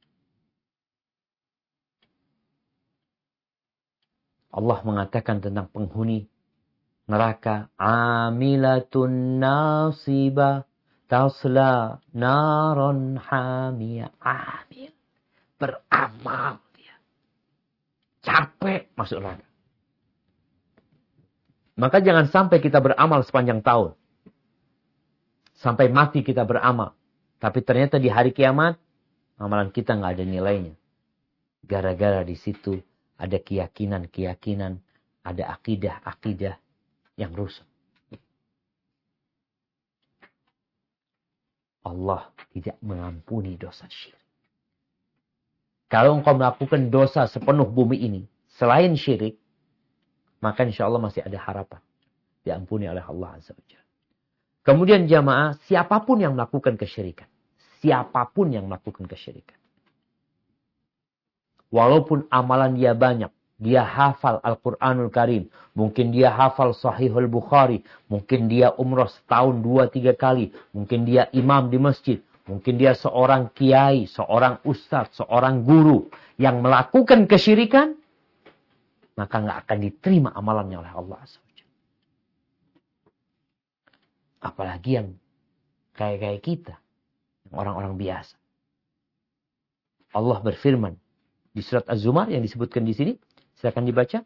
Allah mengatakan tentang penghuni neraka, amilatun nasiba tasla naron hamiyah. Amil, beramal dia, capek masuk neraka. Maka jangan sampai kita beramal sepanjang tahun. Sampai mati kita beramal. Tapi ternyata di hari kiamat, amalan kita nggak ada nilainya. Gara-gara di situ ada keyakinan-keyakinan, ada akidah-akidah yang rusak. Allah tidak mengampuni dosa syirik. Kalau engkau melakukan dosa sepenuh bumi ini, selain syirik, maka insya Allah masih ada harapan diampuni oleh Allah Azza wa Jalla. Kemudian jamaah, siapapun yang melakukan kesyirikan. Siapapun yang melakukan kesyirikan. Walaupun amalan dia banyak. Dia hafal Al-Quranul Karim. Mungkin dia hafal Sahihul Bukhari. Mungkin dia umrah setahun dua tiga kali. Mungkin dia imam di masjid. Mungkin dia seorang kiai, seorang ustadz, seorang guru. Yang melakukan kesyirikan. Maka nggak akan diterima amalannya oleh Allah Azza wa Jalla. Apalagi yang kayak-kayak kita. Orang-orang biasa. Allah berfirman di surat Az-Zumar yang disebutkan di sini. Silakan dibaca.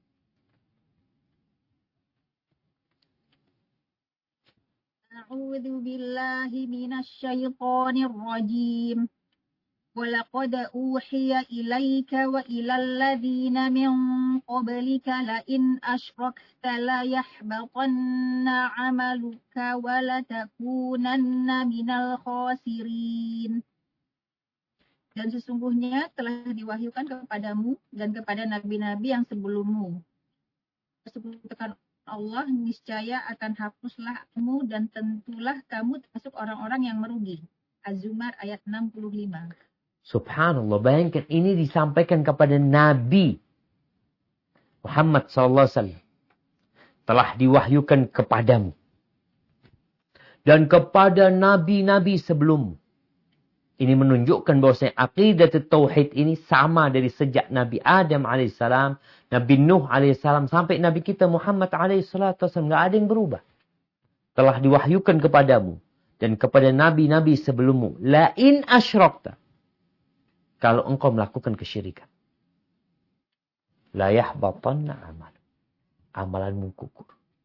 A'udzu billahi minasy syaithanir rajim. Walaqad uhiya ilaika wa ilal ladzina min qablika la in asyrakta la yahbatanna 'amaluka wa la takunanna minal khasirin. Dan sesungguhnya telah diwahyukan kepadamu dan kepada nabi-nabi yang sebelummu. Persekutukan Allah niscaya akan hapuslah kamu dan tentulah kamu termasuk orang-orang yang merugi. Az-Zumar ayat enam puluh lima. Subhanallah, bayangkan ini disampaikan kepada Nabi Muhammad sallallahu alaihi wasallam. Telah diwahyukan kepadamu. Dan kepada nabi-nabi sebelummu. Ini menunjukkan bahwasanya akidah tauhid ini sama dari sejak Nabi Adam alaihissalam, Nabi Nuh alaihissalam, sampai Nabi kita Muhammad alaihissalam. Nggak ada yang berubah. Telah diwahyukan kepadamu dan kepada nabi-nabi sebelummu. La in asyrakta. Kalau engkau melakukan kesyirikan. La yahbatanna amal. Amalanmu gugur.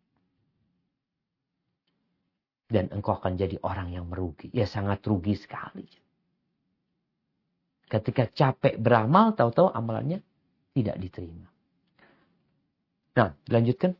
Dan engkau akan jadi orang yang merugi. Ya sangat rugi sekali. Ketika capek beramal, tahu-tahu amalannya tidak diterima. Nah, dilanjutkan.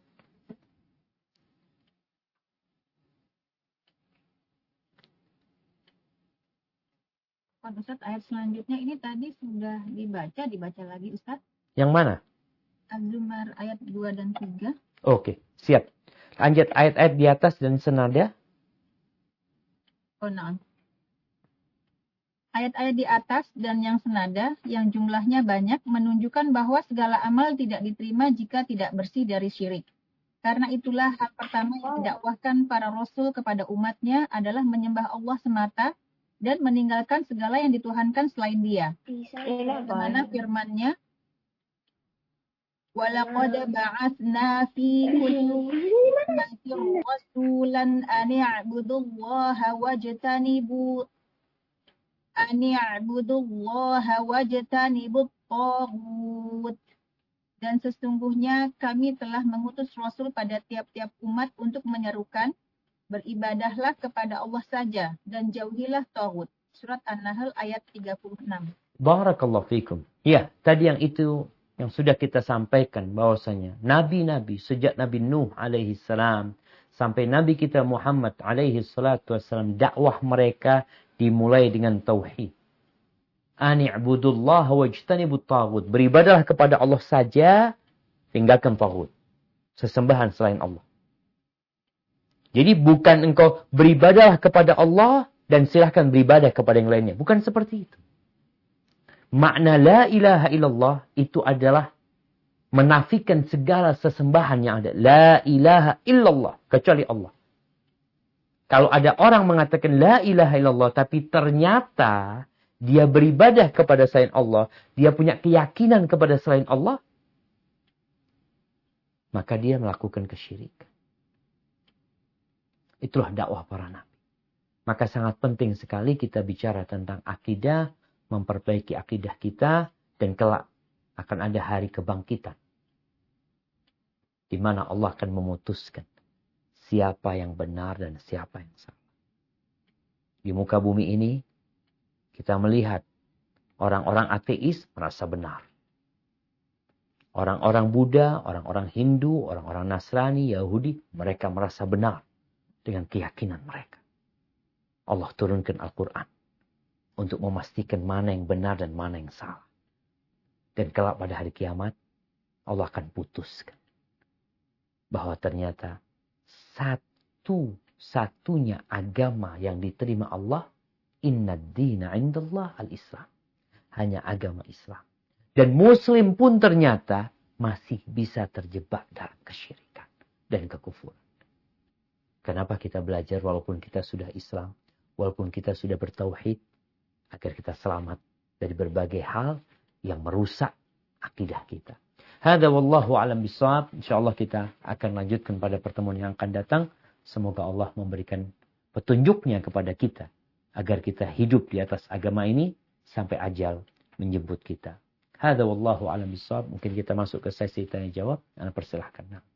Pak Ustadz, ayat selanjutnya ini tadi sudah dibaca, dibaca lagi Ustadz. Yang mana? Az-Zumar ayat dua dan tiga. Oke, siap. Lanjut ayat-ayat di atas dan senada. Oh, nah. Ayat-ayat di atas dan yang senada, yang jumlahnya banyak, menunjukkan bahwa segala amal tidak diterima jika tidak bersih dari syirik. Karena itulah hal pertama yang didakwahkan para rasul kepada umatnya adalah menyembah Allah semata dan meninggalkan segala yang dituhankan selain Dia. Bagaimana firman-Nya? وَلَقَدْ بَعَثْنَا فِي كُلِّ أُمَّةٍ رَسُولًا أَنِ اعْبُدُوا اللَّهَ وَاجْتَنِبُوا أَنِ اعْبُدُوا اللَّهَ وَاجْتَنِبُوا الطَّاغُوتَ. Dan sesungguhnya kami telah mengutus Rasul pada tiap-tiap umat untuk menyerukan, beribadahlah kepada Allah saja dan jauhilah taghut. Surat An-Nahl ayat tiga puluh enam. Barakallahu fikum. Ya, tadi yang itu yang sudah kita sampaikan bahwasanya nabi-nabi sejak Nabi Nuh alaihi salam sampai Nabi kita Muhammad alaihi salatu wasallam, dakwah mereka dimulai dengan tauhid. Ani'budullaha wajtanibut taghut. Beribadahlah kepada Allah saja, tinggalkan taghut. Sesembahan selain Allah. Jadi bukan engkau beribadahlah kepada Allah dan silahkan beribadah kepada yang lainnya. Bukan seperti itu. Makna la ilaha illallah itu adalah menafikan segala sesembahan yang ada. La ilaha illallah. Kecuali Allah. Kalau ada orang mengatakan la ilaha illallah. Tapi ternyata dia beribadah kepada selain Allah. Dia punya keyakinan kepada selain Allah. Maka dia melakukan kesyirikan. Itulah dakwah para nabi. Maka sangat penting sekali kita bicara tentang akidah. Memperbaiki akidah kita dan kelak akan ada hari kebangkitan. di mana Allah akan memutuskan siapa yang benar dan siapa yang salah. Di muka bumi ini, kita melihat orang-orang ateis merasa benar. Orang-orang Buddha, orang-orang Hindu, orang-orang Nasrani, Yahudi, mereka merasa benar dengan keyakinan mereka. Allah turunkan Al-Quran untuk memastikan mana yang benar dan mana yang salah. Dan kelak pada hari kiamat, Allah akan putuskan bahwa ternyata satu-satunya agama yang diterima Allah, inna dina indallah al-Islam. Hanya agama Islam. Dan Muslim pun ternyata masih bisa terjebak dalam kesyirikan dan kekufuran. Kenapa kita belajar walaupun kita sudah Islam, walaupun kita sudah bertauhid, agar kita selamat dari berbagai hal yang merusak akidah kita. Hada wallahu alam bisawab. Insyaallah kita akan lanjutkan pada pertemuan yang akan datang. Semoga Allah memberikan petunjuknya kepada kita agar kita hidup di atas agama ini sampai ajal menjemput kita. Hada wallahu alam bisawab. Mungkin kita masuk ke sesi tanya jawab. Anda persilahkan. Nah.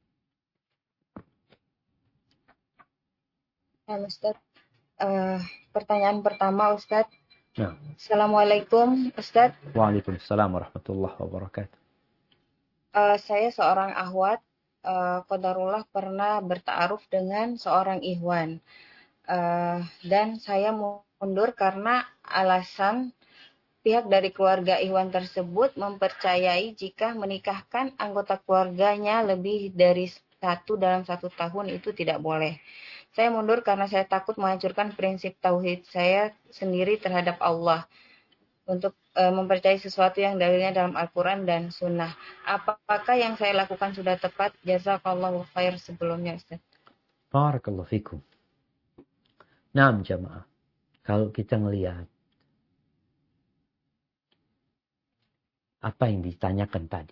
Halo Ustaz. Uh, pertanyaan pertama Ustaz. Nah. Assalamualaikum Ustaz. Waalaikumsalam warahmatullahi wabarakatuh. Uh, saya seorang akhwat, uh, qadarullah pernah bertaaruf dengan seorang ikhwan. Uh, dan saya mundur karena alasan pihak dari keluarga ikhwan tersebut mempercayai jika menikahkan anggota keluarganya lebih dari satu dalam satu tahun itu tidak boleh. Saya mundur karena saya takut menghancurkan prinsip tauhid saya sendiri terhadap Allah. Untuk e, mempercayai sesuatu yang dalilnya dalam Al-Quran dan Sunnah. Apakah yang saya lakukan sudah tepat? Jazakallahu khair sebelumnya, Ustaz. Barakallahu fikum. Naam jamaah. Kalau kita melihat apa yang ditanyakan tadi,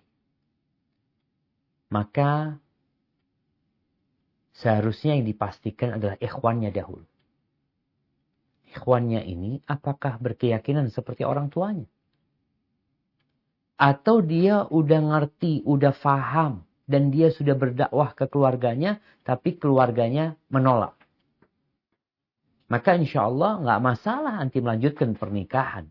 maka seharusnya yang dipastikan adalah ikhwannya dahulu. Ikhwannya ini apakah berkeyakinan seperti orang tuanya? Atau dia udah ngerti, udah faham, dan dia sudah berdakwah ke keluarganya, tapi keluarganya menolak. Maka insya Allah nggak masalah anti melanjutkan pernikahan.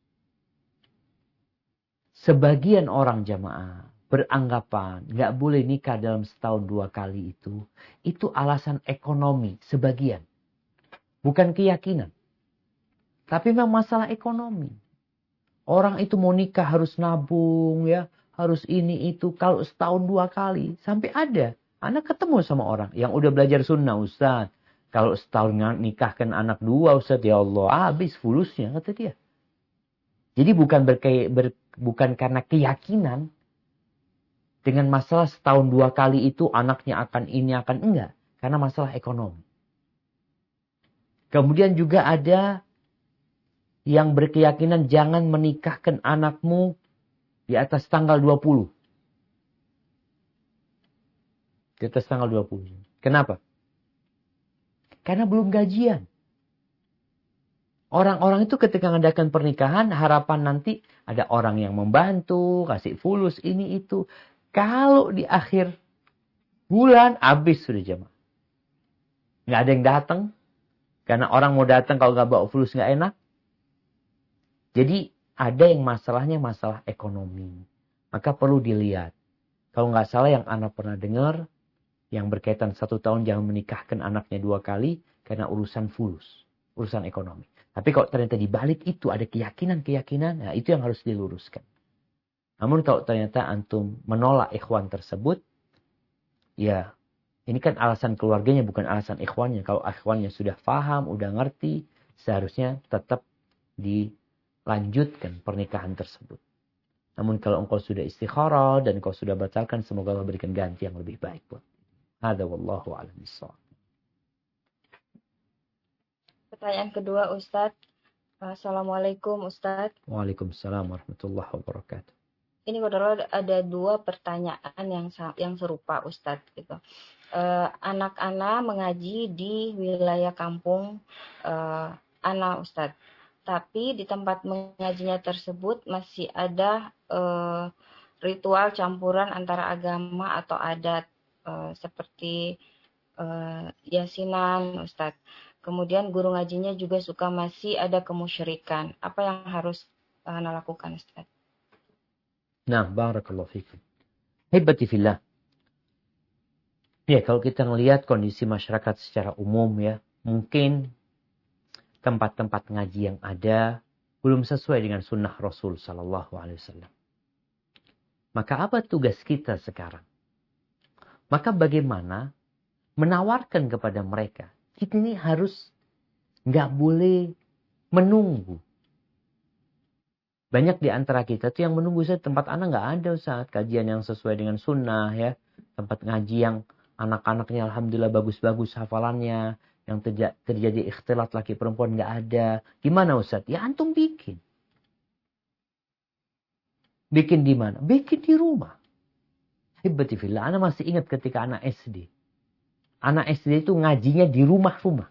Sebagian orang jamaah beranggapan nggak boleh nikah dalam setahun dua kali itu. Itu alasan ekonomi, sebagian. Bukan keyakinan. Tapi memang masalah ekonomi. Orang itu mau nikah harus nabung ya. Harus ini itu. Kalau setahun dua kali. Sampai ada. Anak ketemu sama orang yang udah belajar sunnah Ustaz. Kalau setahun nikahkan anak dua Ustaz. Ya Allah habis fulusnya kata dia. Jadi bukan, berke, ber, bukan karena keyakinan. Dengan masalah setahun dua kali itu anaknya akan ini akan enggak. Karena masalah ekonomi. Kemudian juga ada yang berkeyakinan jangan menikahkan anakmu di atas tanggal dua puluh. Di atas tanggal dua puluh. Kenapa? Karena belum gajian. Orang-orang itu ketika mengadakan pernikahan, harapan nanti ada orang yang membantu, kasih fulus, ini itu. Kalau di akhir bulan, habis sudah jemaah. Nggak ada yang datang. Karena orang mau datang kalau nggak bawa fulus nggak enak. Jadi ada yang masalahnya masalah ekonomi. Maka perlu dilihat. Kalau nggak salah yang anak pernah dengar. Yang berkaitan satu tahun jangan menikahkan anaknya dua kali. Karena urusan fulus. Urusan ekonomi. Tapi kalau ternyata dibalik itu ada keyakinan-keyakinan. Nah itu yang harus diluruskan. Namun kalau ternyata antum menolak ikhwan tersebut. Ya ini kan alasan keluarganya bukan alasan ikhwannya. Kalau ikhwannya sudah paham, udah ngerti. Seharusnya tetap di lanjutkan pernikahan tersebut. Namun kalau engkau sudah istikharah dan engkau sudah batalkan, semoga Allah berikan ganti yang lebih baik buat. Hada wallahu a'lam bishawab. Pertanyaan kedua Ustaz. Assalamualaikum Ustaz. Waalaikumsalam warahmatullahi wabarakatuh. Ini adalah ada dua pertanyaan yang yang serupa Ustaz gitu. Uh, anak-anak mengaji di wilayah kampung uh, Ana Ustaz. Tapi di tempat mengajinya tersebut masih ada uh, ritual campuran antara agama atau adat. uh, seperti uh, yasinan, Ustadz. Kemudian guru ngajinya juga suka masih ada kemusyrikan. Apa yang harus Ana lakukan, Ustadz? Nah, barakallahu fikum. Hibati fillah. Ya, kalau kita melihat kondisi masyarakat secara umum ya, mungkin tempat-tempat ngaji yang ada belum sesuai dengan sunnah Rasul Sallallahu Alaihi Wasallam. Maka apa tugas kita sekarang? Maka bagaimana menawarkan kepada mereka? Kita ini harus nggak boleh menunggu. Banyak di antara kita tuh yang menunggu, Ustaz, tempat anak nggak ada, Ustaz, kajian yang sesuai dengan sunnah ya, tempat ngaji yang anak-anaknya alhamdulillah bagus-bagus hafalannya, yang terja- terjadi ikhtilat laki perempuan nggak ada. Gimana, Ustaz? Ya antum bikin. Bikin di mana? Bikin di rumah. Hibati fillah, anak masih ingat ketika anak S D. Anak S D itu ngajinya di rumah-rumah.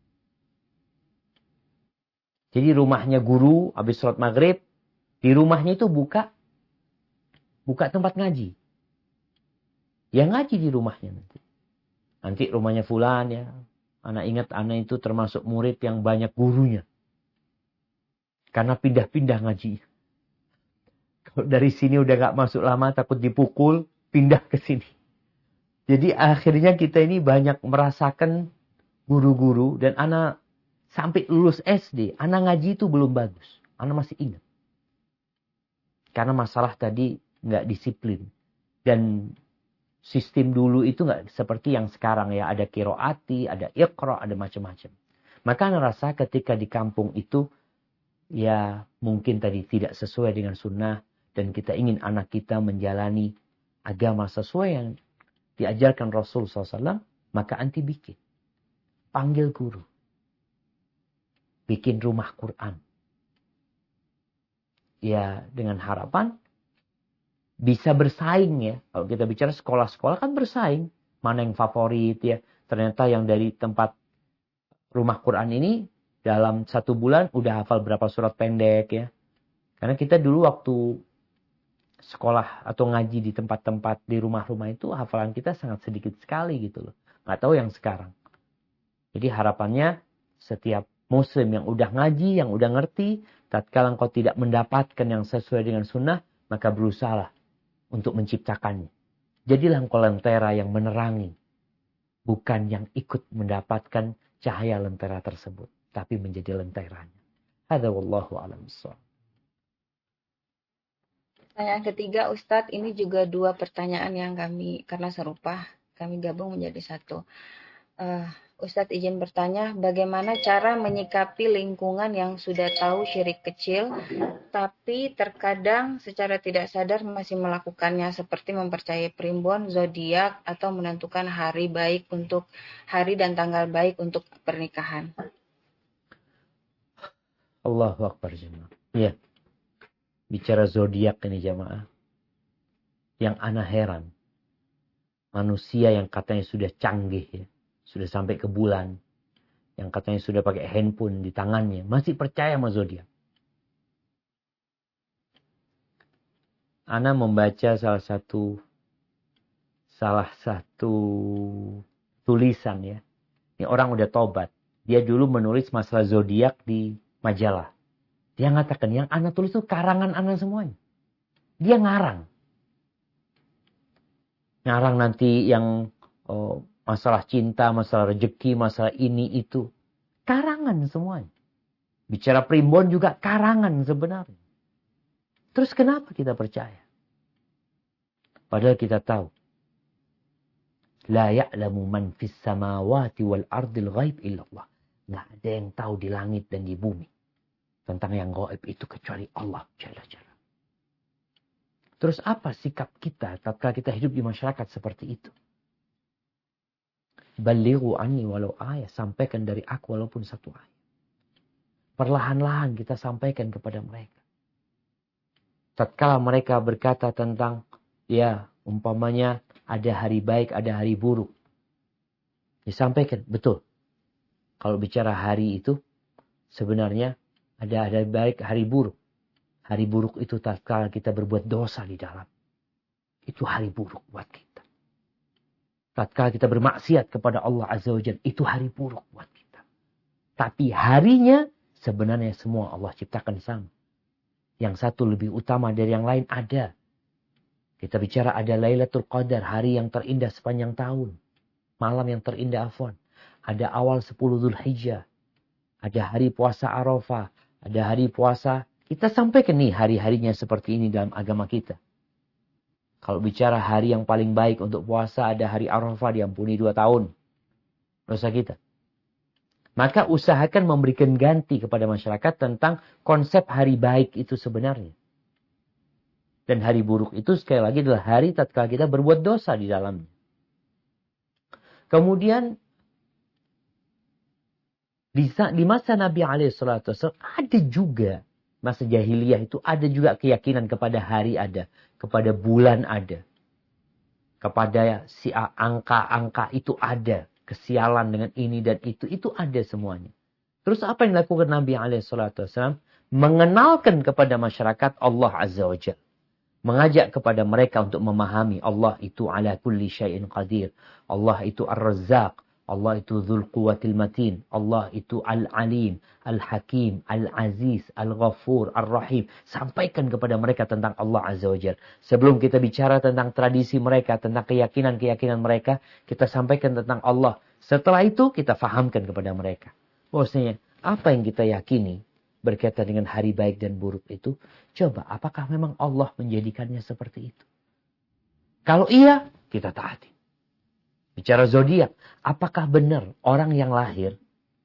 Jadi rumahnya guru, habis sholat maghrib, di rumahnya itu buka buka tempat ngaji. Ya ngaji di rumahnya nanti. Nanti rumahnya fulan ya. Anak ingat anak itu termasuk murid yang banyak gurunya. Karena pindah-pindah ngaji. Kalau dari sini udah gak masuk lama takut dipukul, pindah ke sini. Jadi akhirnya kita ini banyak merasakan guru-guru. Dan anak sampai lulus S D, anak ngaji itu belum bagus. Anak masih ingat. Karena masalah tadi nggak disiplin. Dan sistem dulu itu nggak seperti yang sekarang ya. Ada kiroati, ada iqra, ada macam-macam. Maka anak rasa ketika di kampung itu, ya mungkin tadi tidak sesuai dengan sunnah. Dan kita ingin anak kita menjalani agama sesuai yang diajarkan Rasul shallallahu alaihi wasallam. Maka anti bikin. Panggil guru. Bikin rumah Quran. Ya dengan harapan bisa bersaing ya. Kalau kita bicara sekolah-sekolah kan bersaing. Mana yang favorit ya. Ternyata yang dari tempat rumah Quran ini dalam satu bulan udah hafal berapa surat pendek ya. Karena kita dulu waktu sekolah atau ngaji di tempat-tempat di rumah-rumah itu hafalan kita sangat sedikit sekali gitu loh. Nggak tahu yang sekarang. Jadi harapannya setiap muslim yang udah ngaji, yang udah ngerti, tatkala engkau tidak mendapatkan yang sesuai dengan sunnah, maka berusahalah untuk menciptakannya. Jadilah engkau lentera yang menerangi. Bukan yang ikut mendapatkan cahaya lentera tersebut. Tapi menjadi lenteranya. Hadza wallahu a'lam bishawab. Pertanyaan ketiga, Ustadz, ini juga dua pertanyaan yang kami, karena serupa, kami gabung menjadi satu. Uh, Ustadz izin bertanya, bagaimana cara menyikapi lingkungan yang sudah tahu syirik kecil, tapi terkadang secara tidak sadar masih melakukannya, seperti mempercayai primbon, zodiak, atau menentukan hari baik untuk hari dan tanggal baik untuk pernikahan. Allahu Akbar jemaah. Ya, bicara zodiak ini jemaah, yang ana heran, manusia yang katanya sudah canggih ya. Sudah sampai ke bulan. Yang katanya sudah pakai handphone di tangannya. Masih percaya sama zodiak. Ana membaca salah satu salah satu tulisan ya. Ini orang udah tobat. Dia dulu menulis masalah zodiak di majalah. Dia mengatakan yang Ana tulis itu karangan Ana semuanya. Dia ngarang. Ngarang nanti yang oh, masalah cinta, masalah rezeki, masalah ini itu. Karangan semuanya. Bicara primbon juga karangan sebenarnya. Terus kenapa kita percaya? Padahal kita tahu. La ya'lamu man fis samawati wal ardil ghaib illallah. Nggak ada yang tahu di langit dan di bumi. Tentang yang gaib itu kecuali Allah Jalla Jalla. Terus apa sikap kita tatkala kita hidup di masyarakat seperti itu? Balighu anni walau ayat. Sampaikan dari aku walaupun satu ayat. Perlahan-lahan kita sampaikan kepada mereka. Tatkala mereka berkata tentang, ya umpamanya ada hari baik, ada hari buruk. Disampaikan, betul. Kalau bicara hari itu, sebenarnya ada hari baik, hari buruk. Hari buruk itu tatkala kita berbuat dosa di dalam. Itu hari buruk buat kita. tatkala kita bermaksiat kepada Allah Azza wa Jalla, itu hari buruk buat kita. Tapi harinya sebenarnya semua Allah ciptakan sama. Yang satu lebih utama dari yang lain ada. Kita bicara ada Lailatul Qadar, hari yang terindah sepanjang tahun. Malam yang terindah afwan. Ada awal sepuluh Dzulhijjah. Ada hari puasa Arafah. Ada hari puasa. Kita sampaikan nih hari-harinya seperti ini dalam agama kita. Kalau bicara hari yang paling baik untuk puasa, ada hari Arafah, diampuni dua tahun dosa kita. Maka usahakan memberikan ganti kepada masyarakat tentang konsep hari baik itu sebenarnya. Dan hari buruk itu sekali lagi adalah hari tatkala kita berbuat dosa di dalamnya. Kemudian di, di masa Nabi alaihi salatu wasallam ada juga, masa jahiliyah itu ada juga keyakinan kepada hari ada. Kepada bulan ada. Kepada si angka-angka itu ada. Kesialan dengan ini dan itu. Itu ada semuanya. Terus apa yang dilakukan Nabi alaihi salatu wasallam? Mengenalkan kepada masyarakat Allah Azza wa Jalla. Mengajak kepada mereka untuk memahami Allah itu ala kulli syai'in qadir. Allah itu Ar-Razzaq. Allah itu Dzul Quwwatil Matin. Allah itu Al-Alim, Al-Hakim, Al-Aziz, Al-Ghafur, Ar-Rahim. Sampaikan kepada mereka tentang Allah Azza wa Jalla. Sebelum kita bicara tentang tradisi mereka, tentang keyakinan-keyakinan mereka, kita sampaikan tentang Allah. Setelah itu kita fahamkan kepada mereka. Bahwasanya apa yang kita yakini berkaitan dengan hari baik dan buruk itu, coba apakah memang Allah menjadikannya seperti itu? Kalau iya, kita taati. Bicara zodiak, apakah benar orang yang lahir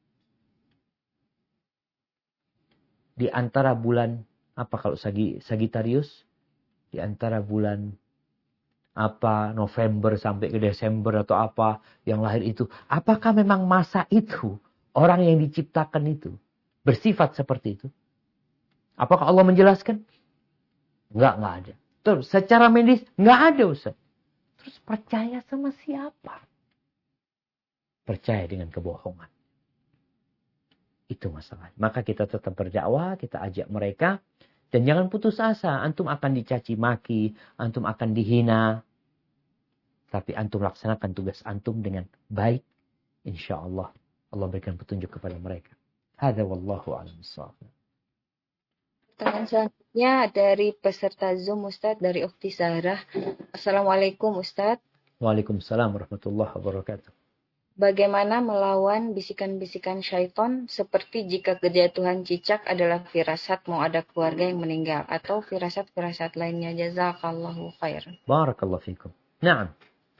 di antara bulan apa kalau Sagittarius, di antara bulan apa November sampai ke Desember atau apa yang lahir itu, apakah memang masa itu orang yang diciptakan itu bersifat seperti itu? Apakah Allah menjelaskan? Enggak, enggak ada. Terus secara medis enggak ada, Ustaz. Terus percaya sama siapa? Percaya dengan kebohongan. Itu masalah. Maka kita tetap berdakwah, kita ajak mereka. Dan jangan putus asa. Antum akan dicaci maki. Antum akan dihina. Tapi antum laksanakan tugas antum dengan baik. Insya Allah. Allah berikan petunjuk kepada mereka. Hadza wallahu a'lam bishawab. Pertanyaan selanjutnya dari peserta Zoom Ustadz dari Ukhti Sarah. Assalamualaikum Ustadz. Waalaikumsalam warahmatullahi wabarakatuh. Bagaimana melawan bisikan-bisikan syaitan seperti jika kejatuhan cicak adalah firasat mau ada keluarga yang meninggal atau firasat-firasat lainnya? Jazakallahu khairan. Barakallahu fikum. Naam.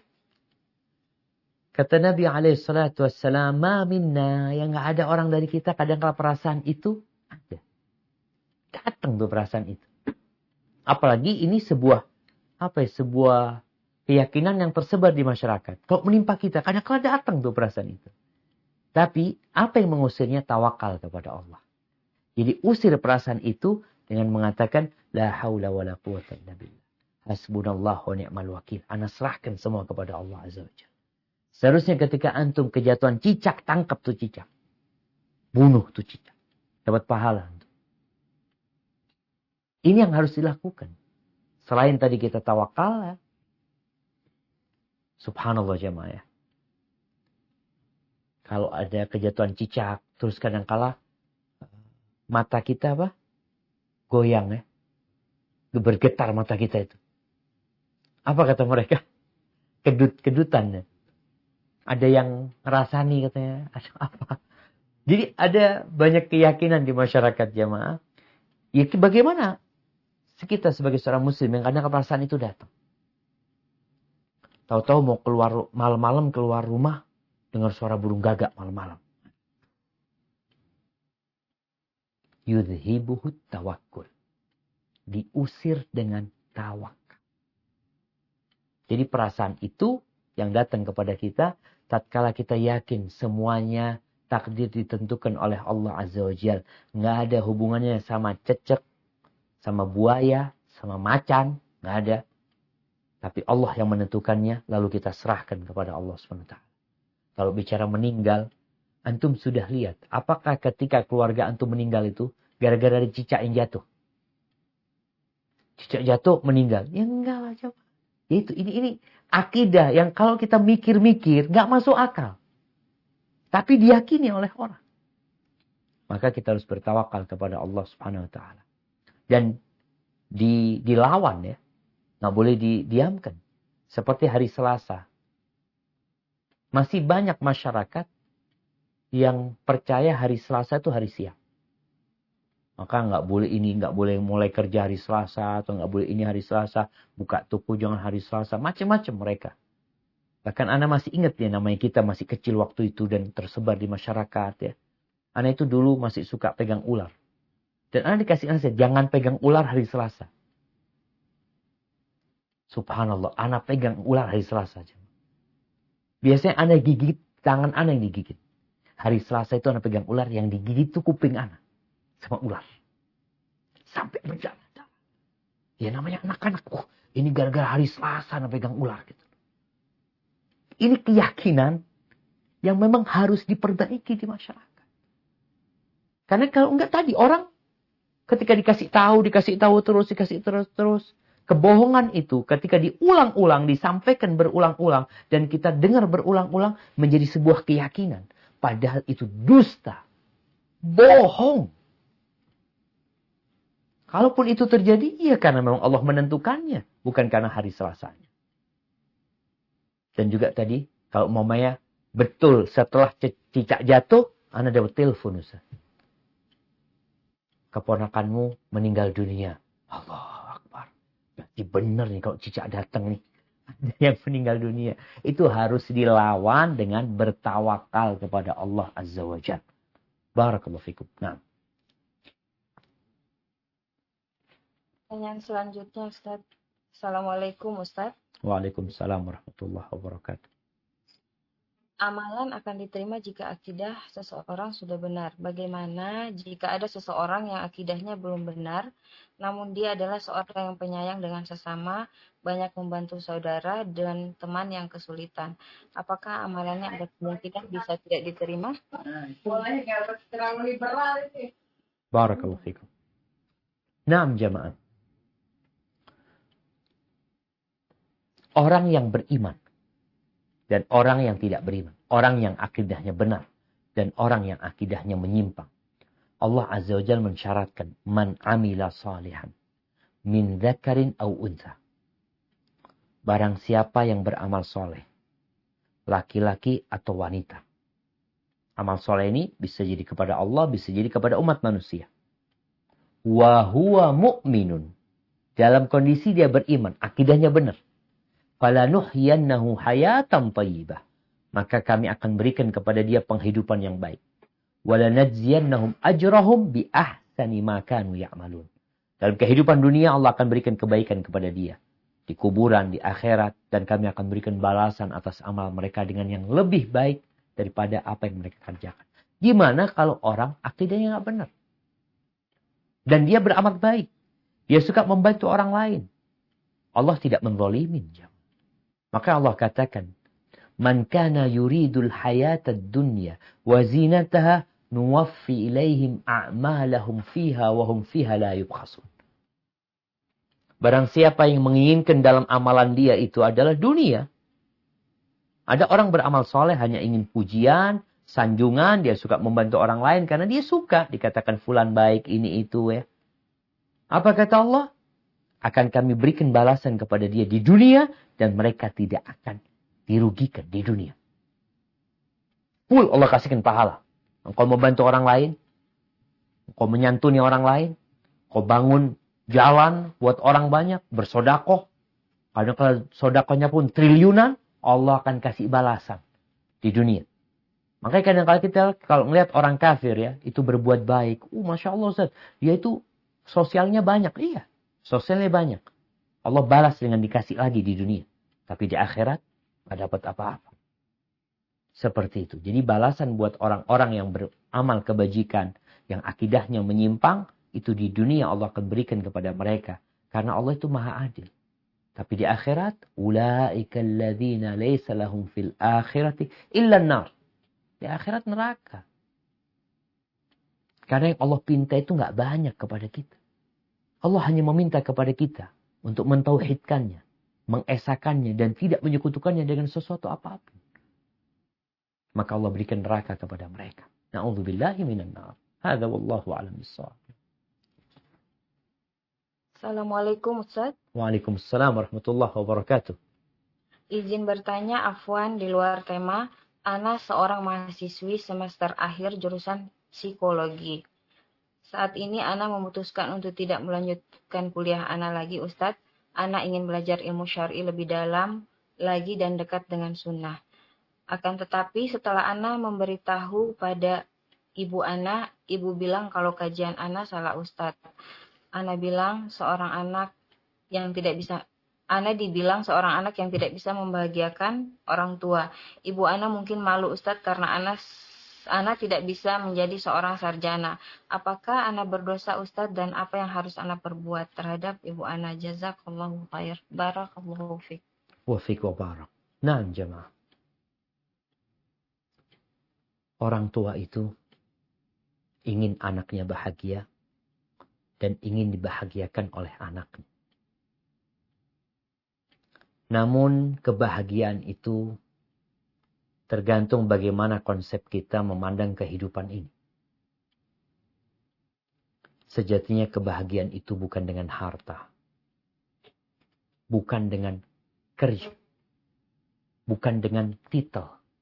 Kata Nabi alaihi salatu wassalam, ma minna, yang enggak ada orang dari kita kadang kala perasaan itu ada. Datang tuh perasaan itu. Apalagi ini sebuah apa ya, sebuah keyakinan yang tersebar di masyarakat. Kalau menimpa kita, kadang-kadang datang tuh perasaan itu. Tapi apa yang mengusirnya? Tawakal kepada Allah. Jadi usir perasaan itu dengan mengatakan la haula wala quwwata illa billah. Hasbunallahu wa ni'mal wakil. Ana serahkan semua kepada Allah Azza wa Jalla. Seharusnya ketika antum kejatuhan cicak, tangkap tuh cicak. Bunuh tuh cicak. Dapat pahala. Ini yang harus dilakukan. Selain tadi kita tawakal, subhanallah jemaah ya. Kalau ada kejatuhan cicak, terus kadang-kala mata kita apa? Goyang ya. Bergetar mata kita itu. Apa kata mereka? Kedut-kedutan ya. Ada yang ngerasani katanya. Ada apa? Jadi ada banyak keyakinan di masyarakat jemaah. Ya bagaimana? Kita sebagai seorang muslim yang kadang perasaan itu datang. Tahu-tahu mau keluar malam-malam keluar rumah dengar suara burung gagak malam-malam. Yudhibuhut tawakkul. Diusir dengan tawakal. Jadi perasaan itu yang datang kepada kita tatkala kita yakin semuanya takdir ditentukan oleh Allah Azza wa Jalla. Nggak ada hubungannya sama cecek, sama buaya, sama macan. Nggak ada. Tapi Allah yang menentukannya, lalu kita serahkan kepada Allah subhanahu wa taala. Kalau bicara meninggal, antum sudah lihat. Apakah ketika keluarga antum meninggal itu, gara-gara ada cicak yang jatuh? Cicak jatuh, meninggal. Ya enggak lah, coba. Yaitu ini ini akidah yang kalau kita mikir-mikir nggak masuk akal. Tapi diyakini oleh orang. Maka kita harus bertawakal kepada Allah Subhanahu wa taala. Dan di dilawan ya. Nggak boleh didiamkan. Seperti hari Selasa. Masih banyak masyarakat yang percaya hari Selasa itu hari siang. Maka nggak boleh ini, nggak boleh mulai kerja hari Selasa, atau nggak boleh ini hari Selasa, buka toko jangan hari Selasa, macam-macam mereka. Bahkan Ana masih ingat ya, namanya kita masih kecil waktu itu dan tersebar di masyarakat ya. Ana itu dulu masih suka pegang ular. Dan Ana dikasih nasihat, jangan pegang ular hari Selasa. Subhanallah, Ana pegang ular hari Selasa. Biasanya Ana gigit, tangan Ana yang digigit. Hari Selasa itu Ana pegang ular, yang digigit itu kuping Ana. Sama ular. Sampai berdarah. Ya namanya anak-anak. Oh, ini gara-gara hari Selasa Ana pegang ular. Gitu. Ini keyakinan yang memang harus diperbaiki di masyarakat. Karena kalau enggak tadi, orang ketika dikasih tahu, dikasih tahu terus, dikasih terus-terus. Kebohongan itu ketika diulang-ulang, disampaikan berulang-ulang. Dan kita dengar berulang-ulang menjadi sebuah keyakinan. Padahal itu dusta. Bohong. Kalaupun itu terjadi, iya karena memang Allah menentukannya. Bukan karena hari Selasanya. Dan juga tadi, kalau mamanya betul setelah cicak jatuh, Anda dapat telepon Ustaz. Keponakanmu meninggal dunia. Allah Akbar. Berarti benar nih kalau cicak datang nih. Ada yang meninggal dunia. Itu harus dilawan dengan bertawakal kepada Allah Azza wa Jalla. Barakallahu fikum. Nah. Pertanyaan selanjutnya Ustaz. Assalamualaikum Ustaz. Waalaikumsalam warahmatullahi wabarakatuh. Amalan akan diterima jika akidah seseorang sudah benar. Bagaimana jika ada seseorang yang akidahnya belum benar, namun dia adalah seorang yang penyayang dengan sesama, banyak membantu saudara dan teman yang kesulitan. Apakah amalannya ada kemungkinan bisa tidak diterima? Boleh, nggak terlalu liberal ini. Barakallahu fikum. Naam jamaah. Orang yang beriman dan orang yang tidak beriman. Orang yang akidahnya benar dan orang yang akidahnya menyimpang. Allah Azza wa Jalla mensyaratkan man amila salihan min dzakarin au untha. Barang siapa yang beramal soleh, laki-laki atau wanita. Amal soleh ini bisa jadi kepada Allah, bisa jadi kepada umat manusia. Wa huwa mu'minun. Dalam kondisi dia beriman, akidahnya benar. Falanuhyiyannahu hayatan thayyibah. Maka kami akan berikan kepada dia penghidupan yang baik. Walanajziyannahum ajrahum bi ahsani ma kanu ya'malun. Dalam kehidupan dunia Allah akan berikan kebaikan kepada dia. Di kuburan, di akhirat. Dan kami akan berikan balasan atas amal mereka dengan yang lebih baik daripada apa yang mereka kerjakan. Gimana kalau orang akidahnya nggak benar? Dan dia beramal baik. Dia suka membantu orang lain. Allah tidak menzalimin. Maka Allah katakan, man kana yuridul hayatad dunya wa zinataha nuwaffi ilaihim a'malahum fiha wa hum fiha la yubkhasun. Barang siapa yang menginginkan dalam amalan dia itu adalah dunia. Ada orang beramal soleh hanya ingin pujian, sanjungan, dia suka membantu orang lain karena dia suka dikatakan fulan baik ini itu ya. Apa kata Allah? Akan kami berikan balasan kepada dia di dunia dan mereka tidak akan dirugikan di dunia. Full Allah kasihkan pahala. Engkau membantu orang lain, engkau menyantuni orang lain, engkau bangun jalan buat orang banyak, bersodakoh. Karena kalau sodakohnya pun triliunan, Allah akan kasih balasan di dunia. Makanya kadang-kadang kita kalau melihat orang kafir ya, itu berbuat baik. Uh, Masya Allah Ustaz, dia itu sosialnya banyak. Iya. Sosialnya banyak. Allah balas dengan dikasih lagi di dunia. Tapi di akhirat, tidak dapat apa-apa. Seperti itu. Jadi balasan buat orang-orang yang beramal kebajikan, yang akidahnya menyimpang, itu di dunia Allah akan berikan kepada mereka. Karena Allah itu maha adil. Tapi di akhirat, ulaika alladzina laysa lahum fil akhirati illa an-nar. Di akhirat neraka. Karena yang Allah pinta itu nggak banyak kepada kita. Allah hanya meminta kepada kita untuk mentauhidkannya. mengesakannya dan tidak menyekutukannya dengan sesuatu apapun, maka Allah berikan neraka kepada mereka. Na'udzubillahi minan nar. Hadza wallahu a'lam bissawab. Assalamualaikum Ustaz. Waalaikumsalam warahmatullahi wabarakatuh. Izin bertanya, afwan di luar tema. Ana seorang mahasiswi semester akhir jurusan psikologi. Saat ini Ana memutuskan untuk tidak melanjutkan kuliah Ana lagi Ustadz. Ana ingin belajar ilmu syar'i lebih dalam lagi dan dekat dengan sunnah. Akan tetapi setelah Ana memberitahu pada ibu Ana, ibu bilang kalau kajian Ana salah Ustadz. Ana bilang seorang anak yang tidak bisa, Ana dibilang seorang anak yang tidak bisa membahagiakan orang tua. Ibu Ana mungkin malu Ustadz karena Ana Ana tidak bisa menjadi seorang sarjana. Apakah Ana berdosa Ustadz dan apa yang harus Ana perbuat terhadap ibu Ana? Jazakallahu khair. Barakallahu fiik. Wa fiik wa barak. Nah, jemaah. Orang tua itu ingin anaknya bahagia dan ingin dibahagiakan oleh anaknya. Namun kebahagiaan itu tergantung bagaimana konsep kita memandang kehidupan ini. Sejatinya kebahagiaan itu bukan dengan harta. Bukan dengan kerja. Bukan dengan titel.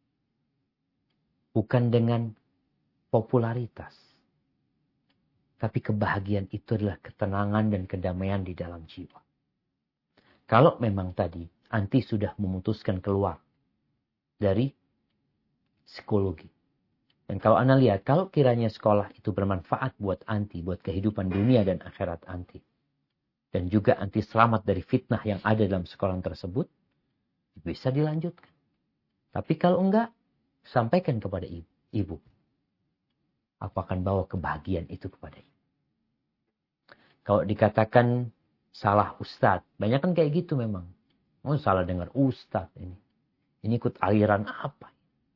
Bukan dengan popularitas. Tapi kebahagiaan itu adalah ketenangan dan kedamaian di dalam jiwa. Kalau memang tadi anti sudah memutuskan keluar dari psikologi. Dan kalau Anda lihat, kalau kiranya sekolah itu bermanfaat buat anti, buat kehidupan dunia dan akhirat anti. Dan juga anti selamat dari fitnah yang ada dalam sekolah tersebut, bisa dilanjutkan. Tapi kalau enggak, sampaikan kepada ibu. ibu. Aku akan bawa kebahagiaan itu kepada ibu. Kalau dikatakan salah ustadz, banyak kan kayak gitu memang. Oh, salah dengar ustadz ini. Ini ikut aliran apa?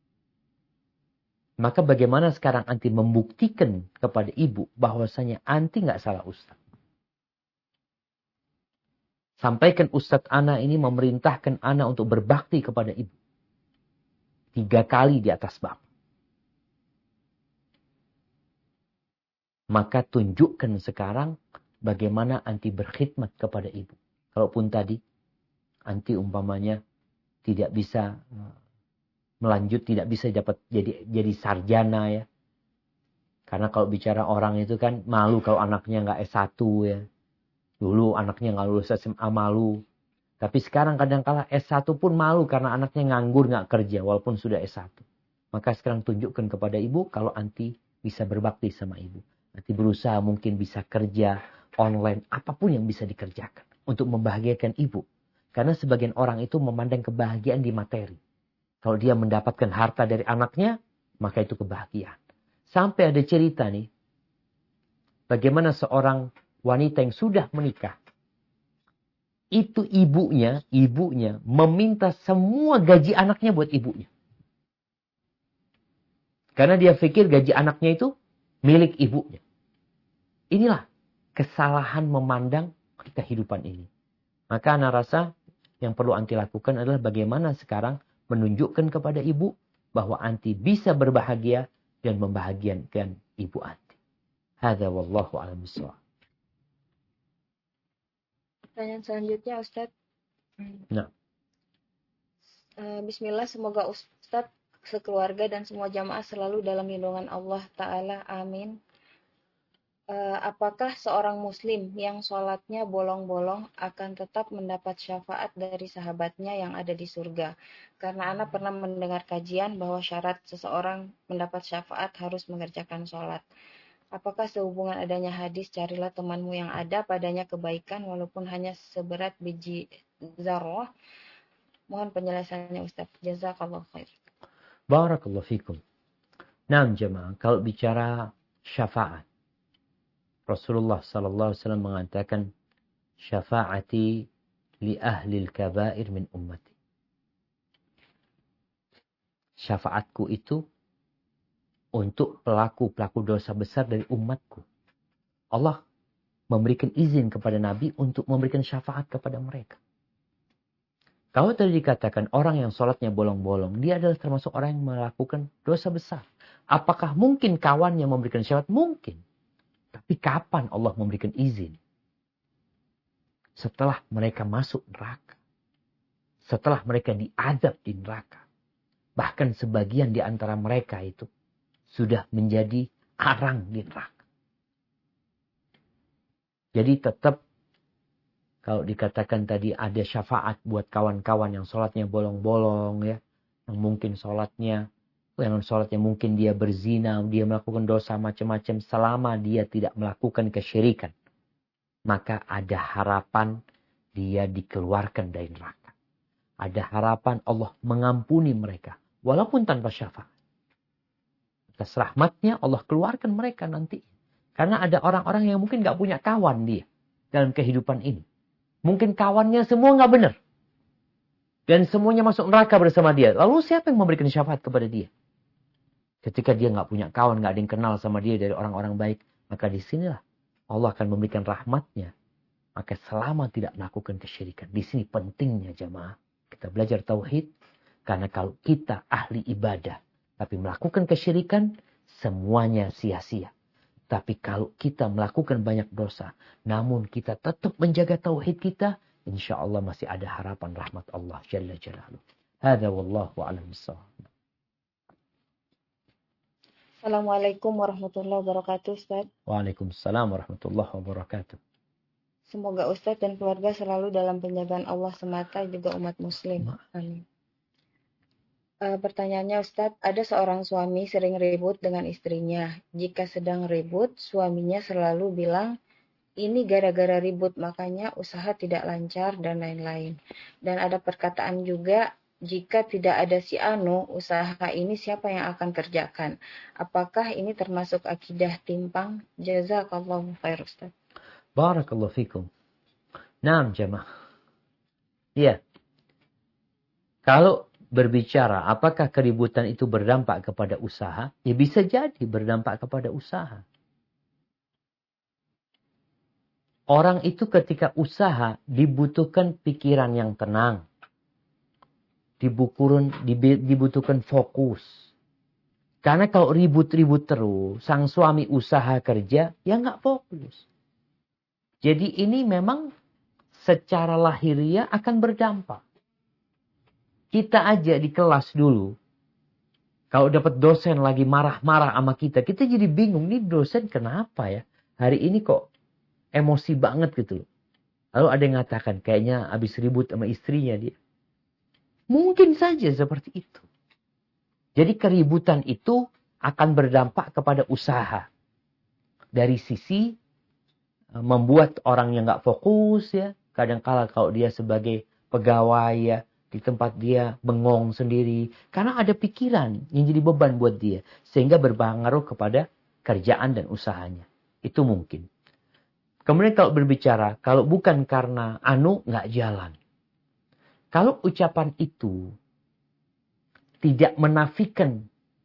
Maka bagaimana sekarang anti membuktikan kepada ibu bahwasanya anti nggak salah ustadz? Sampaikan ustadz ana ini memerintahkan ana untuk berbakti kepada ibu. Tiga kali di atas bab. Maka tunjukkan sekarang bagaimana anti berkhidmat kepada ibu. Kalaupun tadi anti umpamanya tidak bisa melanjut, tidak bisa dapat jadi jadi sarjana ya. Karena kalau bicara orang itu kan malu kalau anaknya nggak S satu ya. Dulu anaknya nggak lulus S M A malu. Tapi sekarang kadang-kala S satu pun malu karena anaknya nganggur nggak kerja walaupun sudah S satu. Maka sekarang tunjukkan kepada ibu kalau anti bisa berbakti sama ibu. Nanti berusaha mungkin bisa kerja online, apapun yang bisa dikerjakan untuk membahagiakan ibu. Karena sebagian orang itu memandang kebahagiaan di materi. Kalau dia mendapatkan harta dari anaknya, maka itu kebahagiaan. Sampai ada cerita nih, bagaimana seorang wanita yang sudah menikah, itu ibunya, ibunya meminta semua gaji anaknya buat ibunya. Karena dia pikir gaji anaknya itu milik ibunya. Inilah kesalahan memandang kehidupan ini. Maka ana rasa yang perlu anti lakukan adalah bagaimana sekarang menunjukkan kepada ibu bahwa anti bisa berbahagia dan membahagiakan ibu anti. Hadza wallahu a'lam bishawab. Pertanyaan selanjutnya Ustadz. Nah. Bismillah, semoga Ustadz sekeluarga dan semua jamaah selalu dalam lindungan Allah Ta'ala. Amin. Uh, apakah seorang muslim yang sholatnya bolong-bolong akan tetap mendapat syafaat dari sahabatnya yang ada di surga? Karena Ana pernah mendengar kajian bahwa syarat seseorang mendapat syafaat harus mengerjakan sholat. Apakah sehubungan adanya hadis carilah temanmu yang ada padanya kebaikan walaupun hanya seberat biji zarrah? Mohon penjelasannya Ustaz. Jazakallahu khair. Barakallahu fikum. Nah jemaah, kalau bicara syafaat, Rasulullah sallallahu alaihi wasallam mengatakan syafaati li ahli al-kabair min ummati. Syafaatku itu untuk pelaku-pelaku dosa besar dari umatku. Allah memberikan izin kepada Nabi untuk memberikan syafaat kepada mereka. Kalau tadi dikatakan orang yang sholatnya bolong-bolong, dia adalah termasuk orang yang melakukan dosa besar. Apakah mungkin kawannya memberikan syafaat? Mungkin. Tapi kapan Allah memberikan izin? Setelah mereka masuk neraka. Setelah mereka diazab di neraka. Bahkan sebagian di antara mereka itu sudah menjadi arang di neraka. Jadi tetap kalau dikatakan tadi ada syafaat buat kawan-kawan yang sholatnya bolong-bolong ya. Yang mungkin sholatnya, yang sholatnya mungkin dia berzina, dia melakukan dosa macam-macam selama dia tidak melakukan kesyirikan. Maka ada harapan dia dikeluarkan dari neraka. Ada harapan Allah mengampuni mereka. Walaupun tanpa syafaat. Atas rahmatnya Allah keluarkan mereka nanti. Karena ada orang-orang yang mungkin gak punya kawan dia. Dalam kehidupan ini. Mungkin kawannya semua gak benar. Dan semuanya masuk neraka bersama dia. Lalu siapa yang memberikan syafaat kepada dia? Ketika dia gak punya kawan, gak ada yang kenal sama dia dari orang-orang baik. Maka disinilah Allah akan memberikan rahmatnya. Maka selama tidak melakukan kesyirikan. Di sini pentingnya jamaah. Kita belajar tauhid. Karena kalau kita ahli ibadah. Tapi melakukan kesyirikan. Semuanya sia-sia. Tapi kalau kita melakukan banyak dosa. Namun kita tetap menjaga tauhid kita. Insya Allah masih ada harapan rahmat Allah. Jalla jalaluh. Hada wallahu a'lam bissawab. Assalamualaikum warahmatullahi wabarakatuh, Ustaz. Waalaikumsalam warahmatullahi wabarakatuh. Semoga Ustaz dan keluarga selalu dalam penjagaan Allah semata juga umat muslim. Amin. Uh, pertanyaannya Ustaz, ada seorang suami sering ribut dengan istrinya. Jika sedang ribut, suaminya selalu bilang, ini gara-gara ribut, makanya usaha tidak lancar dan lain-lain. Dan ada perkataan juga, jika tidak ada si Anu, usaha ini siapa yang akan kerjakan? Apakah ini termasuk akidah timpang? Jazakallahu khair Ustaz. Barakallahu fikum. Naam jamaah. Iya. Kalau berbicara apakah keributan itu berdampak kepada usaha? Ya bisa jadi berdampak kepada usaha. Orang itu ketika usaha dibutuhkan pikiran yang tenang. Dibukurun, dibutuhkan fokus. Karena kalau ribut-ribut terus, sang suami usaha kerja, ya nggak fokus. Jadi ini memang secara lahiriah akan berdampak. Kita aja di kelas dulu. Kalau dapat dosen lagi marah-marah sama kita. Kita jadi bingung. Ini dosen kenapa ya? Hari ini kok emosi banget gitu. Lalu ada yang mengatakan. Kayaknya habis ribut sama istrinya dia. Mungkin saja seperti itu. Jadi keributan itu akan berdampak kepada usaha. Dari sisi membuat orang yang gak fokus ya. Kadang-kala kalau dia sebagai pegawai ya. Di tempat dia bengong sendiri. Karena ada pikiran yang jadi beban buat dia. Sehingga berpengaruh kepada kerjaan dan usahanya. Itu mungkin. Kemudian kalau berbicara. Kalau bukan karena anu nggak jalan. Kalau ucapan itu. Tidak menafikan.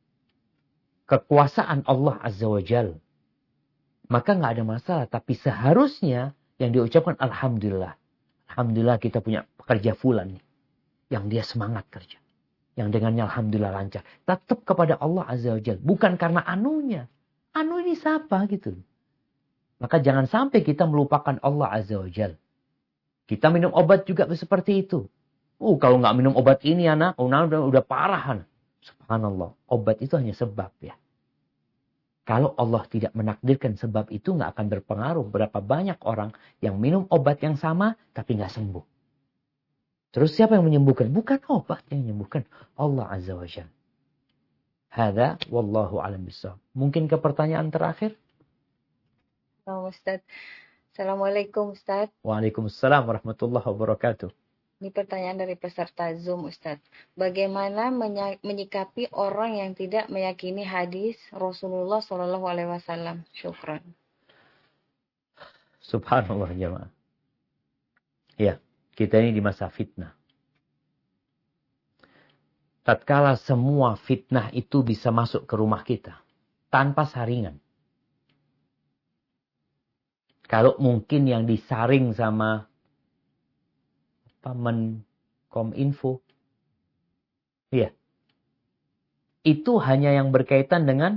Kekuasaan Allah Azza wa Jal. Maka nggak ada masalah. Tapi seharusnya yang diucapkan Alhamdulillah. Alhamdulillah kita punya pekerja fulan nih. Yang dia semangat kerja. Yang dengannya Alhamdulillah lancar. Tetap kepada Allah Azza wa Jalla. Bukan karena anunya. Anu ini siapa gitu. Maka jangan sampai kita melupakan Allah Azza wa Jalla. Kita minum obat juga seperti itu. Oh kalau nggak minum obat ini anak. Oh nah, udah, udah parah anak. Subhanallah. Obat itu hanya sebab ya. Kalau Allah tidak menakdirkan sebab itu nggak akan berpengaruh. Berapa banyak orang yang minum obat yang sama. Tapi nggak sembuh. Terus siapa yang menyembuhkan? Bukan obat yang menyembuhkan. Allah Azza wa Jalla. Hada wallahu alam bissawab. Mungkin ke pertanyaan terakhir? Oh, Ustaz. Assalamualaikum Ustaz. Waalaikumsalam warahmatullahi wabarakatuh. Ini pertanyaan dari peserta Zoom Ustaz. Bagaimana menyikapi orang yang tidak meyakini hadis Rasulullah shallallahu alaihi wasallam? Syukran. Subhanallah jemaah. Ya. Kita ini di masa fitnah. Tatkala semua fitnah itu bisa masuk ke rumah kita. Tanpa saringan. Kalau mungkin yang disaring sama apa, Kominfo. Iya. Itu hanya yang berkaitan dengan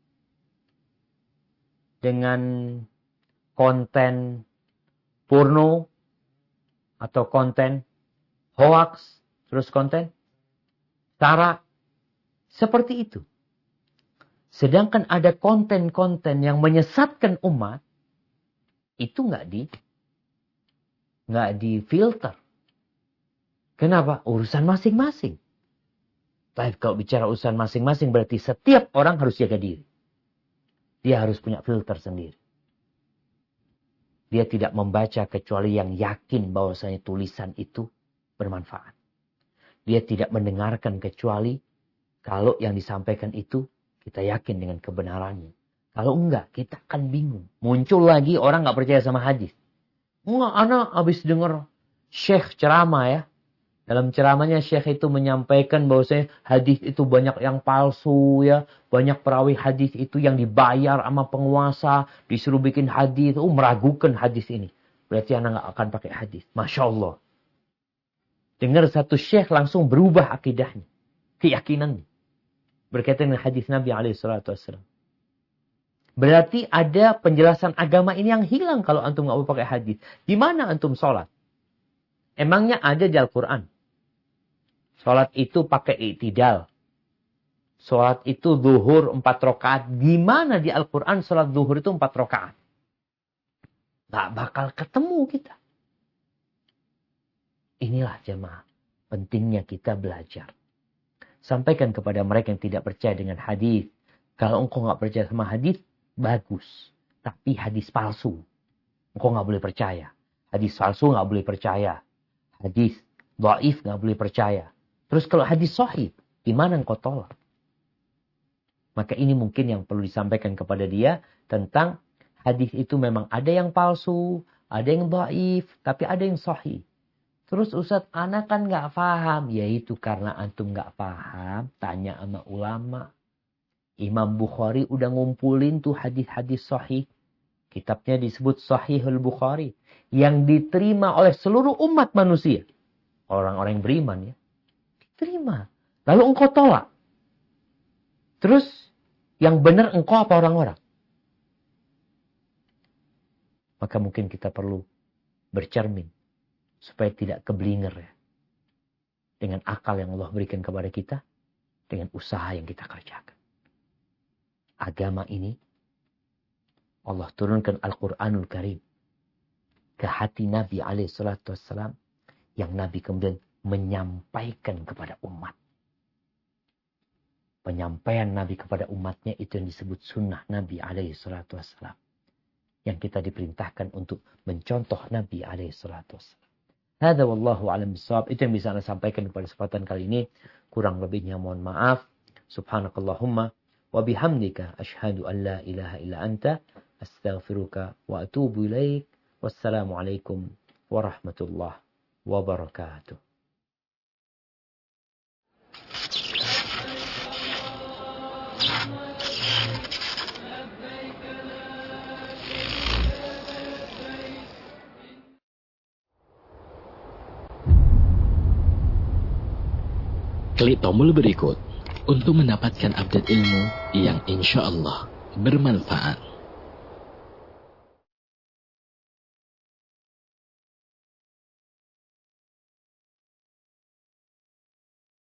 dengan konten porno atau konten hoax, terus konten sara, seperti itu. Sedangkan ada konten-konten yang menyesatkan umat, itu nggak di nggak difilter. Kenapa? Urusan masing-masing. Tapi kalau bicara urusan masing-masing berarti setiap orang harus jaga diri. Dia harus punya filter sendiri. Dia tidak membaca kecuali yang yakin bahwasanya tulisan itu bermanfaat. Dia tidak mendengarkan kecuali kalau yang disampaikan itu kita yakin dengan kebenarannya. Kalau enggak, kita akan bingung. Muncul lagi orang nggak percaya sama hadis. Enggak, anak habis dengar syekh ceramah ya. Dalam ceramahnya syekh itu menyampaikan bahwasanya hadis itu banyak yang palsu ya. Banyak perawi hadis itu yang dibayar sama penguasa. Disuruh bikin hadis. Oh, meragukan hadis ini. Berarti anak nggak akan pakai hadis. Masya Allah. Dengar satu syekh langsung berubah akidahnya. Keyakinannya. Berkaitan dengan hadis Nabi alaihi salatu wassalam. Berarti ada penjelasan agama ini yang hilang kalau antum nggak mau pakai hadis. Di mana antum sholat? Emangnya ada di Al-Quran? Sholat itu pakai i'tidal. Sholat itu zuhur empat rakaat. Di mana di Al-Quran sholat zuhur itu empat rakaat? Gak bakal ketemu kita. Inilah jemaah. Pentingnya kita belajar. Sampaikan kepada mereka yang tidak percaya dengan hadis. Kalau engkau gak percaya sama hadis, bagus. Tapi hadis palsu. Engkau gak boleh percaya. Hadis palsu gak boleh percaya. Hadis dhaif gak boleh percaya. Terus kalau hadis sahih, gimana engkau tolak? Maka ini mungkin yang perlu disampaikan kepada dia tentang hadis itu memang ada yang palsu, ada yang dhaif, tapi ada yang sahih. Terus Ustaz, anak kan gak paham. Yaitu karena antum gak paham, tanya sama ulama. Imam Bukhari udah ngumpulin tuh hadis-hadis sahih. Kitabnya disebut Sahihul Bukhari. Yang diterima oleh seluruh umat manusia. Orang-orang yang beriman ya. Diterima. Lalu engkau tolak. Terus yang benar engkau apa orang-orang? Maka mungkin kita perlu bercermin. Supaya tidak keblinger ya. Dengan akal yang Allah berikan kepada kita. Dengan usaha yang kita kerjakan. Agama ini. Allah turunkan Al-Quranul Karim. Ke hati Nabi alaihi salatu wassalam. Yang Nabi kemudian menyampaikan kepada umat. Penyampaian Nabi kepada umatnya itu yang disebut sunnah Nabi alaihi salatu wassalam. Yang kita diperintahkan untuk mencontoh Nabi alaihi salatu wassalam. Hada wallahu alam bisawab. Itu yang bisa Anda sampaikan pada kesempatan kali ini. Kurang lebihnya mohon maaf. Subhanakallahumma wa bihamdika asyhadu an la ilaha illa anta astaghfiruka wa atubu ilaik. Wassalamualaikum warahmatullahi wabarakatuh. Klik tombol berikut untuk mendapatkan update ilmu yang insya Allah bermanfaat.